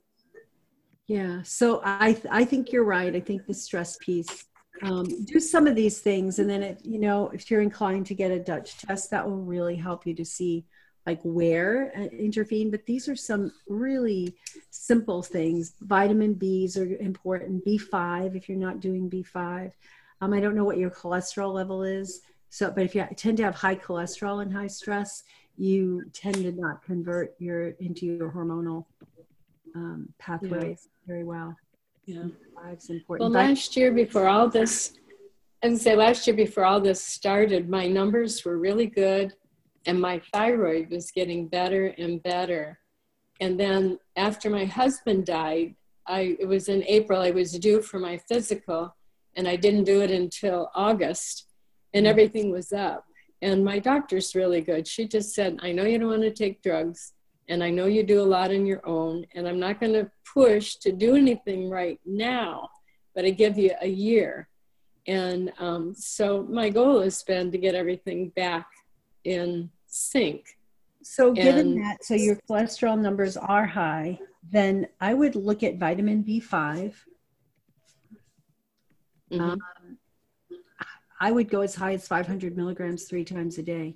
Yeah. So I, th- I think you're right. I think the stress piece, um, do some of these things. And then, it, you know, if you're inclined to get a Dutch test, that will really help you to see like where uh, intervene. But these are some really simple things. Vitamin B's are important. B five, if you're not doing B five. Um, I don't know what your cholesterol level is. So, but if you tend to have high cholesterol and high stress, you tend to not convert your into your hormonal um, pathways yeah. very well. Yeah, it's important. Well, last year before all this, I would say last year before all this started, my numbers were really good, and my thyroid was getting better and better. And then after my husband died, I it was in April. I was due for my physical. And I didn't do it until August, and everything was up. And my doctor's really good. She just said, I know you don't want to take drugs, and I know you do a lot on your own, and I'm not going to push to do anything right now, but I give you a year. And um, so my goal has been to get everything back in sync. So given and, that, so your cholesterol numbers are high, then I would look at vitamin B five. Mm-hmm. Um, I would go as high as five hundred milligrams three times a day.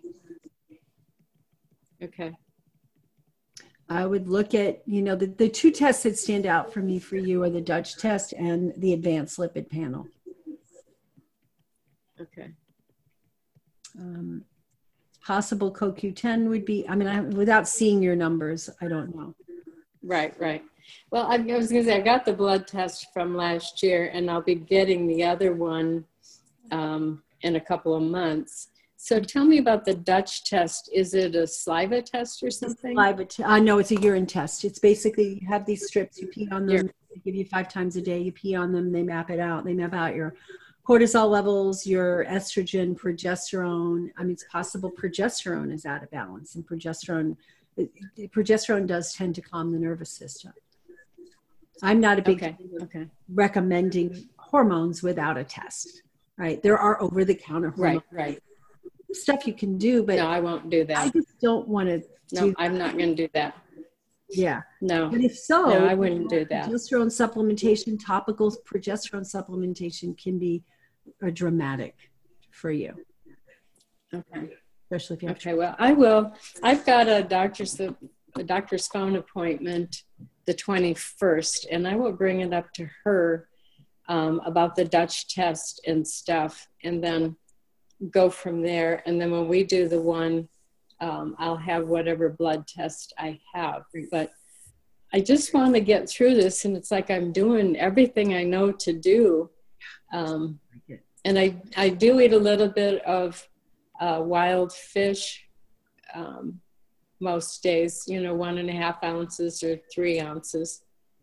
Okay. I would look at, you know, the, the two tests that stand out for me for you are the Dutch test and the advanced lipid panel. Okay. Um, possible C O Q ten would be, I mean, I, without seeing your numbers, I don't know. Right, right. Well, I, I was going to say, I got the blood test from last year, and I'll be getting the other one um, in a couple of months. So tell me about the Dutch test. Is it a saliva test or something? Saliva t- uh, no, it's a urine test. It's basically, you have these strips, you pee on them, Ur- they give you five times a day, you pee on them, they map it out. They map out your cortisol levels, your estrogen, progesterone. I mean, it's possible progesterone is out of balance, and progesterone, progesterone does tend to calm the nervous system. I'm not a big okay. Okay. recommending hormones without a test, right? There are over-the-counter hormones. Right, right. stuff you can do, but No, I won't do that. I just don't want to No, do I'm not going to do that. Yeah. No. But if so, No, I wouldn't do that. Progesterone supplementation, topical progesterone supplementation can be a dramatic for you. Okay. Especially if you have Okay, well, I will. I've got a doctor's a doctor's phone appointment the twenty-first, and I will bring it up to her um, about the Dutch test and stuff, and then go from there. And then when we do the one, um, I'll have whatever blood test I have. But I just want to get through this, and it's like I'm doing everything I know to do. Um, and I, I do eat a little bit of uh, wild fish um, most days, you know, one and a half ounces or three ounces.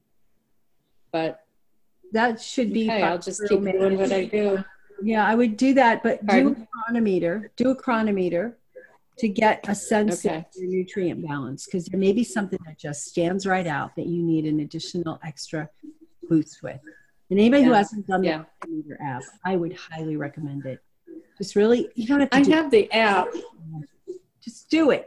But that should be, okay, I'll just keep doing what I do. Yeah, I would do that, but Pardon? do a chronometer, do a chronometer to get a sense Okay. of your nutrient balance, because there may be something that just stands right out that you need an additional extra boost with. And anybody who Yeah. hasn't done Yeah. the chronometer app, I would highly recommend it. Just really, you don't have to I do have the app. it. Just do it.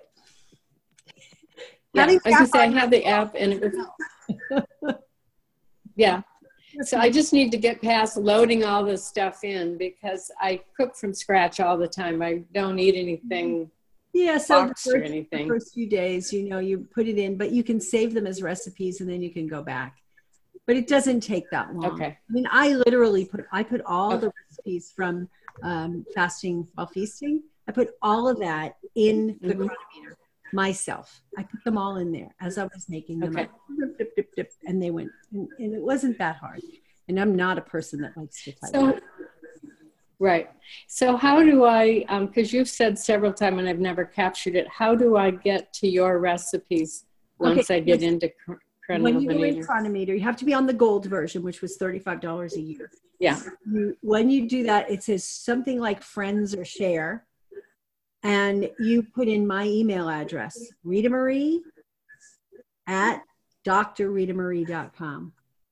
Yeah, I Having was gonna say I app on have the app, and it was, yeah. So I just need to get past loading all this stuff in, because I cook from scratch all the time. I don't eat anything Yeah, so the boxed or first, the anything. first few days, you know, you put it in, but you can save them as recipes and then you can go back. But it doesn't take that long. Okay. I mean, I literally put, I put all Okay. the recipes from um, fasting while feasting. I put all of that in the Mhm. chronometer myself. I put them all in there as I was making them. Okay. I dip, dip, dip, dip, and they went, and, and it wasn't that hard. And I'm not a person that likes to type. So, right. So how do I, um, because you've said several times and I've never captured it, how do I get to your recipes once Okay, I get yes. into Chron- When you go in Chronometer? Chronometer, you have to be on the gold version, which was thirty-five dollars a year. Yeah. You, when you do that, it says something like friends or share. And you put in my email address, Rita Marie at d r rita marie dot com.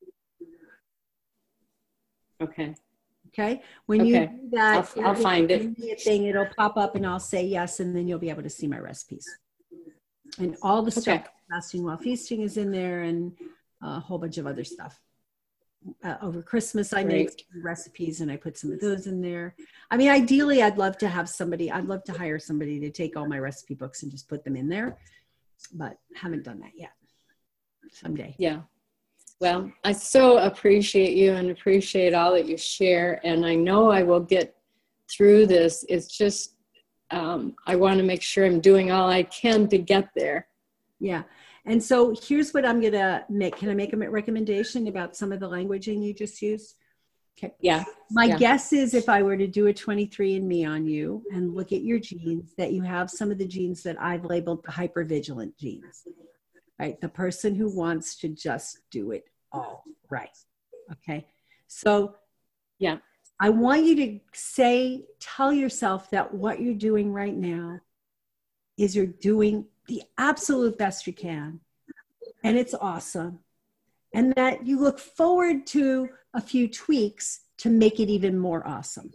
Okay. Okay. When you Okay. do that, I'll- I'll it'll find it. give me a thing, it'll pop up and I'll say yes, and then you'll be able to see my recipes. And all the stuff, Okay. fasting while feasting is in there, and a whole bunch of other stuff. Uh, over Christmas, I made Great. some recipes and I put some of those in there. I mean, ideally, I'd love to have somebody, I'd love to hire somebody to take all my recipe books and just put them in there, but haven't done that yet. Someday. Yeah. Well, I so appreciate you and appreciate all that you share. And I know I will get through this. It's just, um, I want to make sure I'm doing all I can to get there. Yeah. And so here's what I'm going to make. Can I make a recommendation about some of the languaging you just used? Okay. Yeah. My Yeah. guess is if I were to do a twenty-three and me on you and look at your genes, that you have some of the genes that I've labeled the hypervigilant genes, right? The person who wants to just do it all right. Okay. So Yeah. I want you to say, tell yourself that what you're doing right now is you're doing the absolute best you can. And it's awesome. And that you look forward to a few tweaks to make it even more awesome.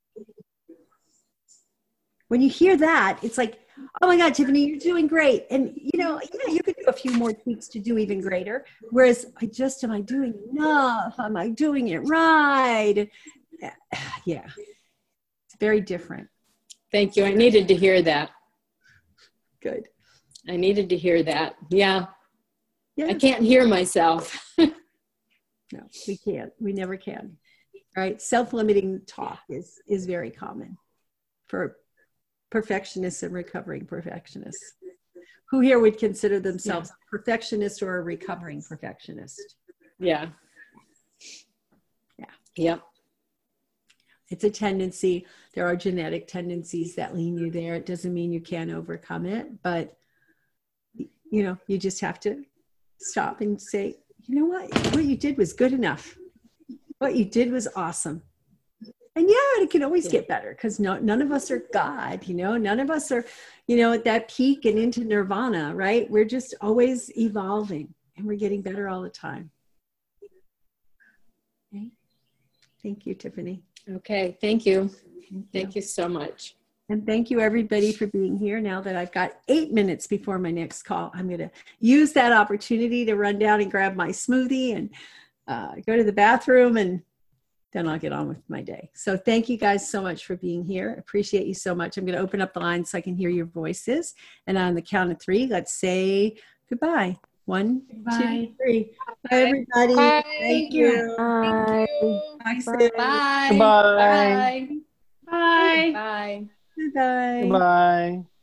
When you hear that, it's like, oh my God, Tiffany, you're doing great. And you know, yeah, you could do a few more tweaks to do even greater. Whereas I just, am I doing enough? Am I doing it right? Yeah, it's very different. Thank you. I needed to hear that. Good. I needed to hear that. Yeah. Yeah. I can't hear myself. No, we can't. We never can. Right? Self-limiting talk is is very common for perfectionists and recovering perfectionists. Who here would consider themselves a perfectionist or a recovering perfectionist? Yeah. Yeah. Yep. It's a tendency. There are genetic tendencies that lean you there. It doesn't mean you can't overcome it, but you know, you just have to stop and say, you know what? What you did was good enough. What you did was awesome. And yeah, it can always Yeah. get better, because no, none of us are God, you know, none of us are, you know, at that peak and into nirvana, right? We're just always evolving and we're getting better all the time. Okay. Thank you, Tiffany. Okay. Thank you. Thank you. Thank you so much. And thank you everybody for being here. Now that I've got eight minutes before my next call, I'm going to use that opportunity to run down and grab my smoothie and uh, go to the bathroom, and then I'll get on with my day. So thank you guys so much for being here. Appreciate you so much. I'm going to open up the line so I can hear your voices. And on the count of three, let's say goodbye. One, Bye. two, three. Bye, everybody. Bye. Thank you. Bye. Bye. Bye. Bye. Bye. Bye. Bye. Bye. Bye.